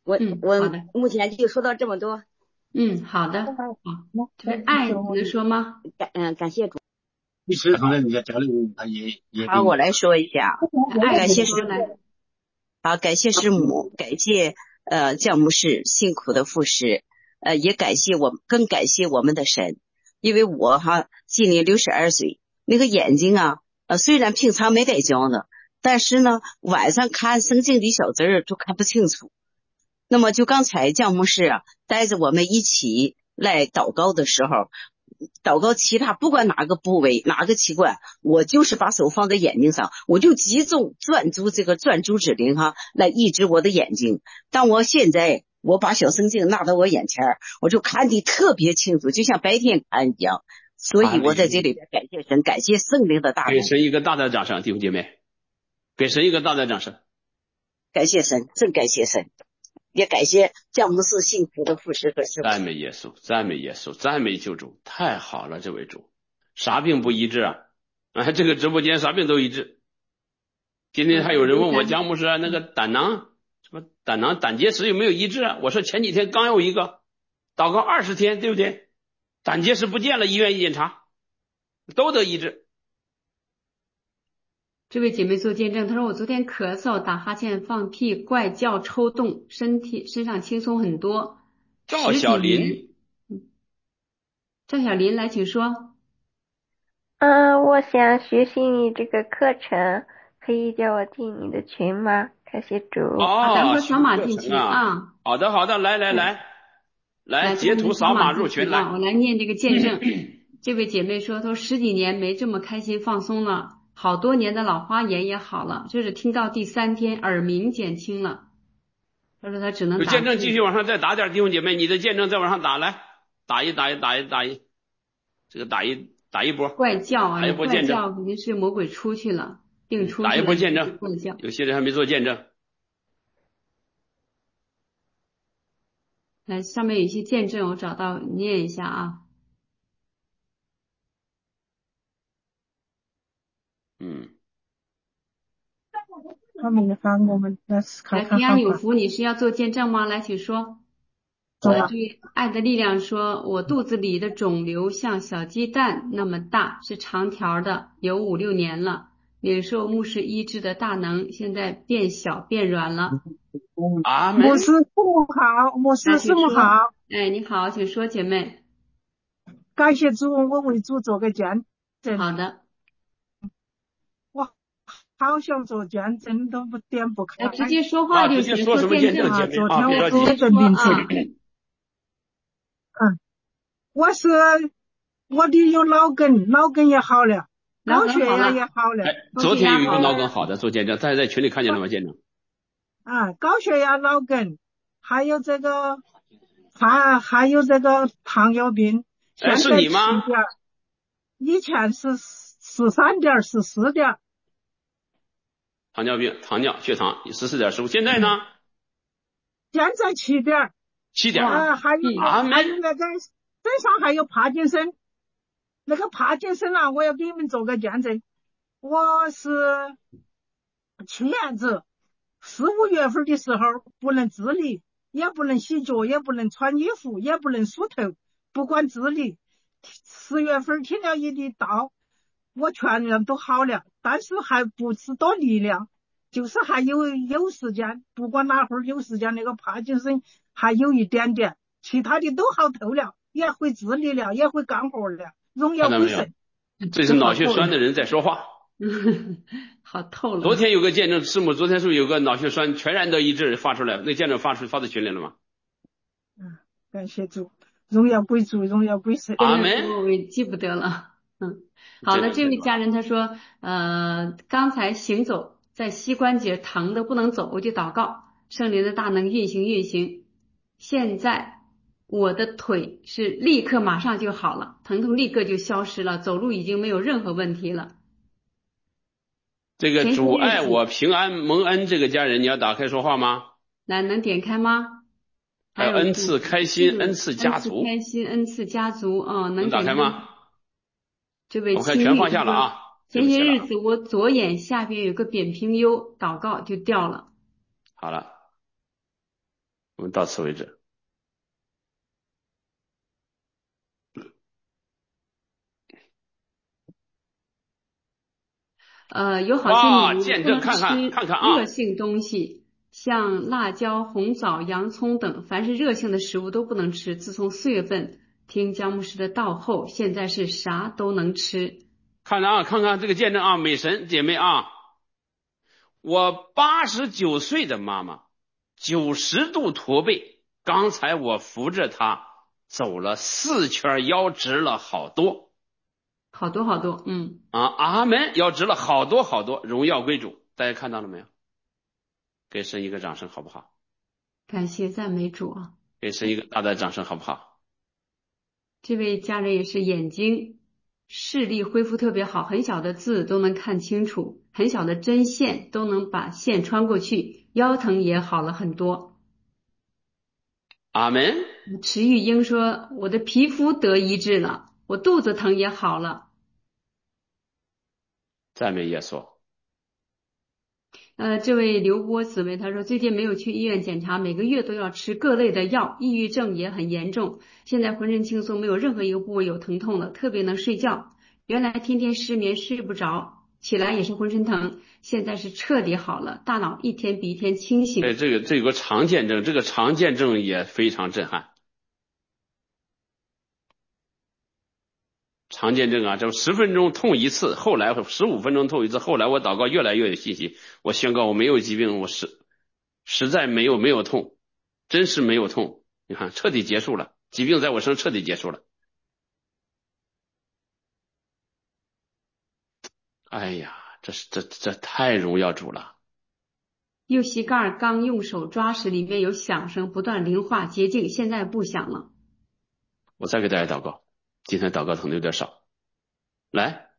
好的。 目前就说到这么多。 好的。好，这个爱你能说吗？ 感谢主。 其实刚才那些家里他也好，我来说一下，感谢师母。 好，感谢师母，感谢教牧师辛苦的服侍，也更感谢我们的神，因为我今年62岁，那个眼睛虽然平常没戴胶呢，但是呢晚上看圣经的小字儿就看不清楚。那么就刚才教牧师带着我们一起来祷告的时候，祷告其他不管哪个部位哪个器官，我就是把手放在眼睛上，我就集中专注这个专注之灵来医治我的眼睛。当我现在我把小圣经拿到我眼前，我就看得特别清楚，就像白天看一样。所以我在这里边感谢神，感谢圣灵的大能。 给神一个大大的掌声，弟兄姐妹，给神一个大大的掌声。 感谢神，真感谢神，也感谢教牧师幸福的服侍和师傅。 赞美耶稣，赞美耶稣，赞美救主，太好了，这位主，啥病不医治这个直播间啥病都医治。今天还有人问我姜牧师那个胆囊什么胆结石有没有医治我说前几天刚有一个，祷告20天，对不对？胆结石不见了，医院一检查都得医治。 这位姐妹做见证，她说我昨天咳嗽、打哈欠、放屁、怪叫、抽动，身上轻松很多。 赵小林来，请说。 我想学习你这个课程，可以叫我进你的群吗？感谢主。 咱们扫码进群好的，来截图扫码入群来。 我来念这个见证。这位姐妹说，她10几年没这么开心放松了，好多年的老花眼也好了，就是听到第3天耳鸣减轻了。她说她只能打。有见证继续往上再打点，弟兄姐妹，你的见证再往上打，来打一，这个打一波。 怪叫打一波见证， 怪叫肯定是魔鬼出去了，定出去了。 打一波见证， 怪叫。 有些人还没做见证。 来，上面有一些见证，我找到念一下他们也发我们来平安有福，你是要做见证吗？来，请说。这位爱的力量说，我肚子里的肿瘤像小鸡蛋那么大，是长条的，有5、6年了，领受牧师医治的大能，现在变小变软了。 牧师师母好，牧师师母好。 你好，请说，姐妹。 感谢主，我为主做个见证。 好的。 我好想做见证，都点不开。 直接说话就行，做见证昨天我做见证。我的有脑梗也好了，高血压也好了。 昨天有一个脑梗好的做见证，在群里看见了吗？见证。 高血压、脑梗，还有这个糖尿病。 是你吗？ 以前是13点14点。 糖尿病、血糖14点15，现在呢？ 现在7点。 7点。 还有那个身上还有帕金森，那个帕金森我要给你们做个见证。我是去年子4、5月份的时候不能自理，也不能洗脚，也不能穿衣服，也不能梳头，不管自理。10月份听了一的道，我全人都好了，但是还不是多力量，就是还有时间，不管哪会儿有时间，那个帕金森还有一点点，其他的都好透了，也会自理了，也会干活了，荣耀归神。 这是脑血栓的人在说话。 好透了。 昨天有个见证，师母昨天是不是有个脑血栓全然得医治发出来？那见证发到群里了吗？ 感谢主，荣耀归主，荣耀归神。 阿门。 我也记不得了。好的，这位家人他说，刚才行走在膝关节疼的不能走，我就祷告，圣灵的大能运行。现在我的腿是立刻马上就好了，疼痛立刻就消失了，走路已经没有任何问题了。 这个主爱我平安蒙恩这个家人，你要打开说话吗？ 来，能点开吗？ 还有恩赐开心，恩赐家族， 开心恩赐家族能打开吗？ 这位我看全放下了前些日子我左眼下边有个扁平疣，祷告就掉了。 好了， 我们到此为止。 有好些女见证人不能吃看看啊， 热性东西，像辣椒、红枣、洋葱等，凡是热性的食物都不能吃。自从4月份听姜牧师的道后，现在是啥都能吃。 看看这个见证啊，美神姐妹啊，我89岁的妈妈，90度驼背，刚才我扶着她走了4圈，腰直了好多。 好多， 阿门，腰直了好多，荣耀归主。大家看到了没有？给神一个掌声好不好？ 感谢赞美主啊！ 给神一个大的掌声好不好？ 这位家人也是眼睛视力恢复特别好，很小的字都能看清楚，很小的针线都能把线穿过去，腰疼也好了很多。 阿门。 池玉英说，我的皮肤得医治了，我肚子疼也好了。 赞美耶稣。 这位刘波姊妹她说，最近没有去医院检查，每个月都要吃各类的药，抑郁症也很严重，现在浑身轻松，没有任何一个部位有疼痛了，特别能睡觉。原来天天失眠睡不着，起来也是浑身疼，现在是彻底好了，大脑一天比一天清醒。 这有个常见症，这个常见症也非常震撼。常见症啊，这10分钟痛一次，后来15分钟痛一次，后来我祷告越来越有信心，我宣告我没有疾病，我实在没有痛，真是没有痛。你看，彻底结束了，疾病在我身上彻底结束了。哎呀，这太荣耀主了。 右膝盖刚用手抓时，里面有响声，不断灵化洁净，现在不响了。 我再给大家祷告，今天祷告可能有点少。来，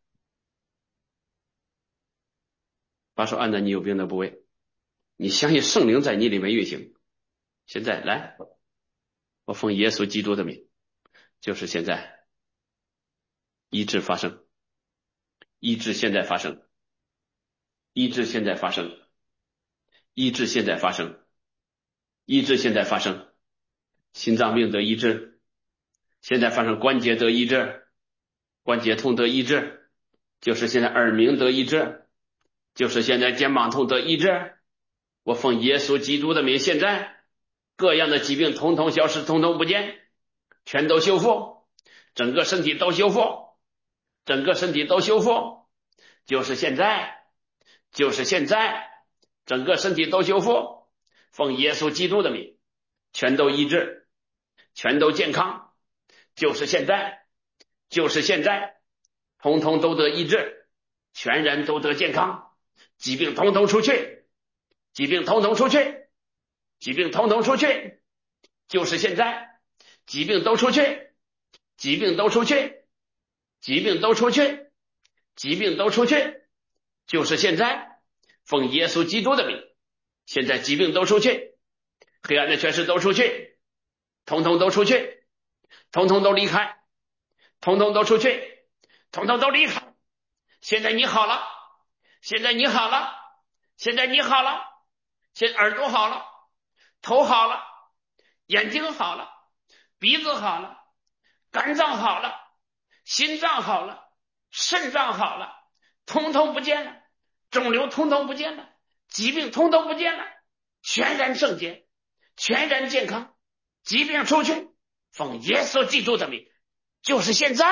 把手按在你有病的部位，你相信圣灵在你里面运行。现在来，我奉耶稣基督的名，就是现在，医治发生，医治现在发生，医治现在发生，医治现在发生，医治现在发生，心脏病得医治，现在发生关节得医治，关节痛得医治，就是现在耳鸣得医治，就是现在肩膀痛得医治。我奉耶稣基督的名，现在各样的疾病统统消失，统统不见，全都修复，整个身体都修复，整个身体都修复，就是现在，就是现在，整个身体都修复，奉耶稣基督的名，全都医治，全都健康，就是现在，就是现在，统统都得医治，全然都得健康，疾病统统出去，疾病统统出去，疾病统统出去，就是现在，疾病都出去，疾病都出去，疾病都出去，疾病都出去，就是现在，奉耶稣基督的名，现在疾病都出去，黑暗的权势都出去，统统都出去，统统都离开，统统都出去，统统都离开。现在你好了，现在你好了，现在你好了，现在耳朵好了，头好了，眼睛好了，鼻子好了，肝脏好了，心脏好了，肾脏好了，统统不见了，肿瘤统统不见了，疾病统统不见了，全然圣洁，全然健康，疾病出去，奉耶稣基督的名，就是现在。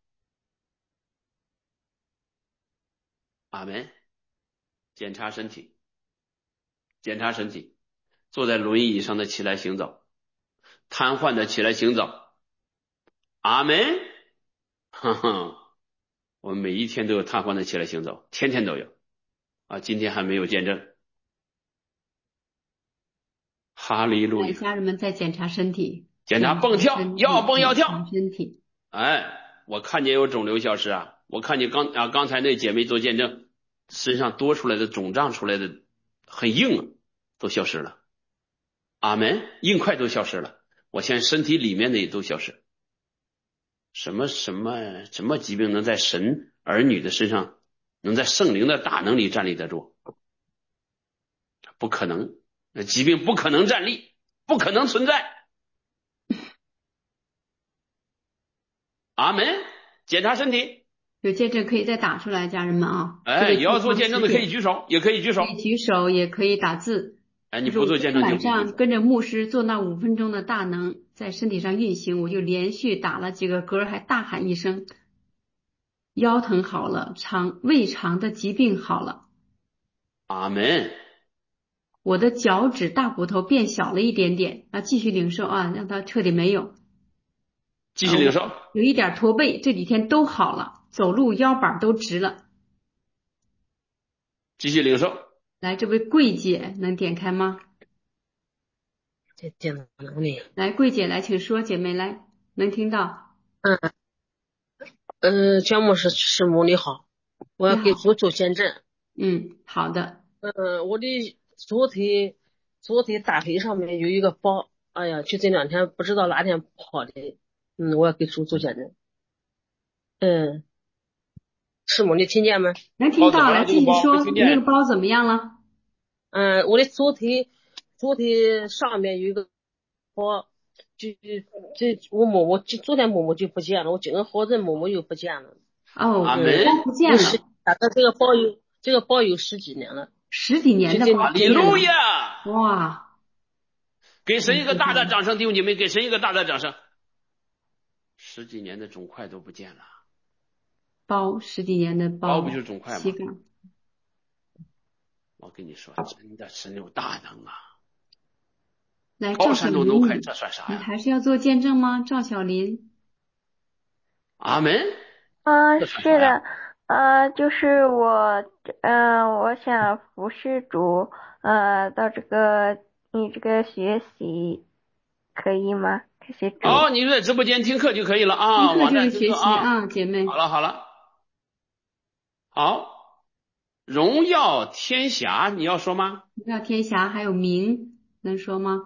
阿门。检查身体，检查身体，坐在轮椅上的起来行走，瘫痪的起来行走。阿门。我们每一天都有瘫痪的起来行走，天天都有啊，今天还没有见证。哈利路亚！ 家人们在检查身体， 检查蹦跳，要蹦要跳， 身体。 哎，我看见有肿瘤消失啊！我看见刚才那姐妹做见证，身上多出来的肿胀出来的很硬啊，都消失了。阿门，硬块都消失了。我现在身体里面的也都消失。什么疾病能在神儿女的身上，能在圣灵的大能里站立得住？不可能，疾病不可能站立， 不可能存在。阿门。检查身体。 有见证可以再打出来，家人们啊。 哎，也要做见证的可以举手，也可以举手。 可以举手，也可以打字。 哎，你不做见证就晚上跟着牧师做那5分钟的大能在身体上运行，我就连续打了几个嗝，还大喊一声，腰疼好了，胃肠的疾病好了。 阿门。 我的脚趾大骨头变小了一点点啊，继续领受啊，让它彻底没有。 继续领受。 有一点驼背，这几天都好了，走路腰板都直了。 继续领受。 来，这位桂姐能点开吗？ 这点哪里？ 来，桂姐来，请说，姐妹来，能听到？ 姜牧师母你好，我要给主做见证。 好的。 我的左腿大腿上面有一个包，哎呀，就这2天不知道哪天跑的。我要给主做见证。师母，你听见吗？ 能听到，来继续说，你那个包怎么样了？ 我的左腿上面有一个包，我摸摸，昨天摸摸就不见了，我今天好人摸摸又不见了。 阿门。 不见了。 大概这个包有10几年了。 10几年的包。 哈利路亚！ 哇！ 给神一个大的掌声，弟兄姐妹，给神一个大的掌声。10几年的肿块都不见了。 包10几年的包不就是肿块吗？我跟你说，真的神有大能啊！ 来， 高山都能开，这算啥呀？ 你还是要做见证吗？赵小林。 阿门。 是的，就是我想服侍主，到你这个学习可以吗？谢谢主。 你就在直播间听课就可以了啊， 听课就是学习啊，姐妹。 好了，好。荣耀天霞，你要说吗？ 荣耀天霞还有明，能说吗？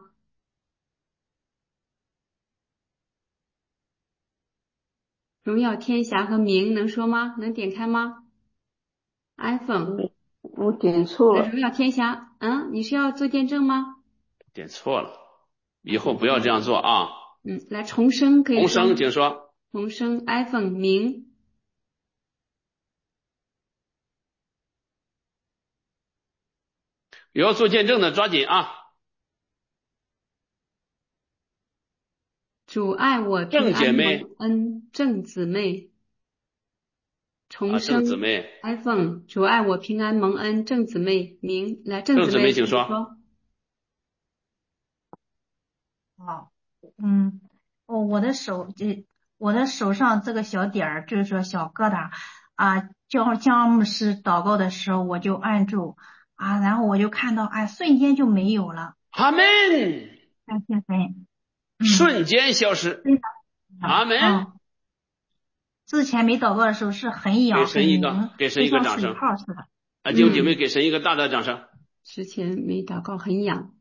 荣耀天霞和明能说吗？能点开吗 ？iPhone， 我点错了。 荣耀天霞，你是要做见证吗？ 点错了，以后不要这样做啊。 来重生可以说。 重生，请说。 重生 iPhone 明。 有要做见证的抓紧啊！ 主爱我平安蒙恩，郑姊妹。重生郑姊妹 iPhone， 主爱我平安蒙恩，郑姊妹明。来，郑姊妹请说。 好，我的手上这个小点儿，就是说小疙瘩啊，姜牧师祷告的时候我就按住啊，然后我就看到瞬间就没有了。 阿门。 感谢神。 瞬间消失。阿门。 之前没祷告的时候是很痒， 给神一个掌声。 泡似的。 弟兄姐妹，给神一个大大掌声。 之前没祷告很痒。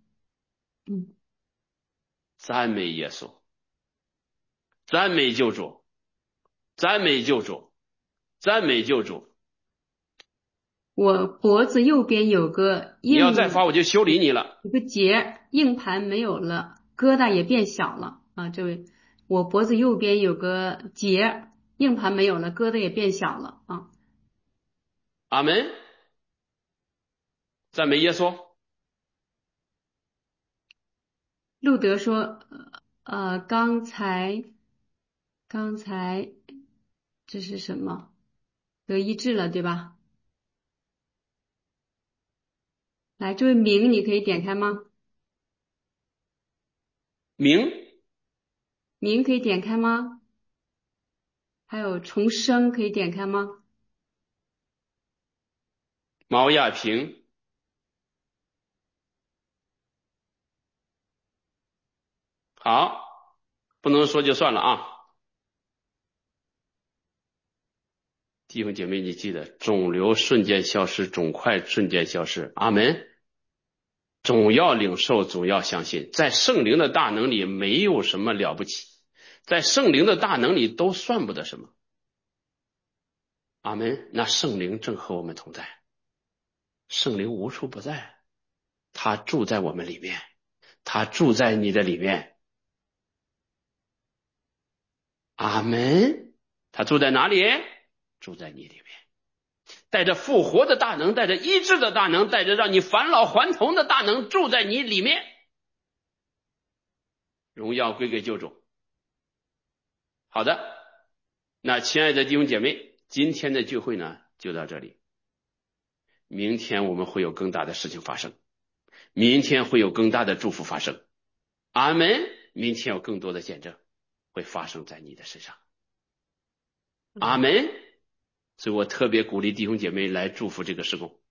赞美耶稣，赞美救主，赞美救主，赞美救主。 我脖子右边有个你要再发我就修理你了。 有个结，硬盘没有了，疙瘩也变小了啊！这位，我脖子右边有个结，硬盘没有了，疙瘩也变小了啊！ 阿门。赞美耶稣。 路德说，刚才这是什么？得医治了，对吧？来，这位明，你可以点开吗？明可以点开吗？还有重生可以点开吗？ 毛亚平。好，不能说就算了啊。弟兄姐妹，你记得肿瘤瞬间消失，肿块瞬间消失。阿门。总要领受，总要相信，在圣灵的大能里没有什么了不起，在圣灵的大能里都算不得什么。阿门。那圣灵正和我们同在，圣灵无处不在，他住在我们里面， 他住在你的里面。阿们。他住在哪里？住在你里面，带着复活的大能，带着医治的大能，带着让你返老还童的大能住在你里面。荣耀归给救主。好的，那亲爱的弟兄姐妹，今天的聚会呢就到这里。明天我们会有更大的事情发生，明天会有更大的祝福发生。阿们。明天有更多的见证会发生在你的身上。阿们。所以我特别鼓励弟兄姐妹来祝福这个事工。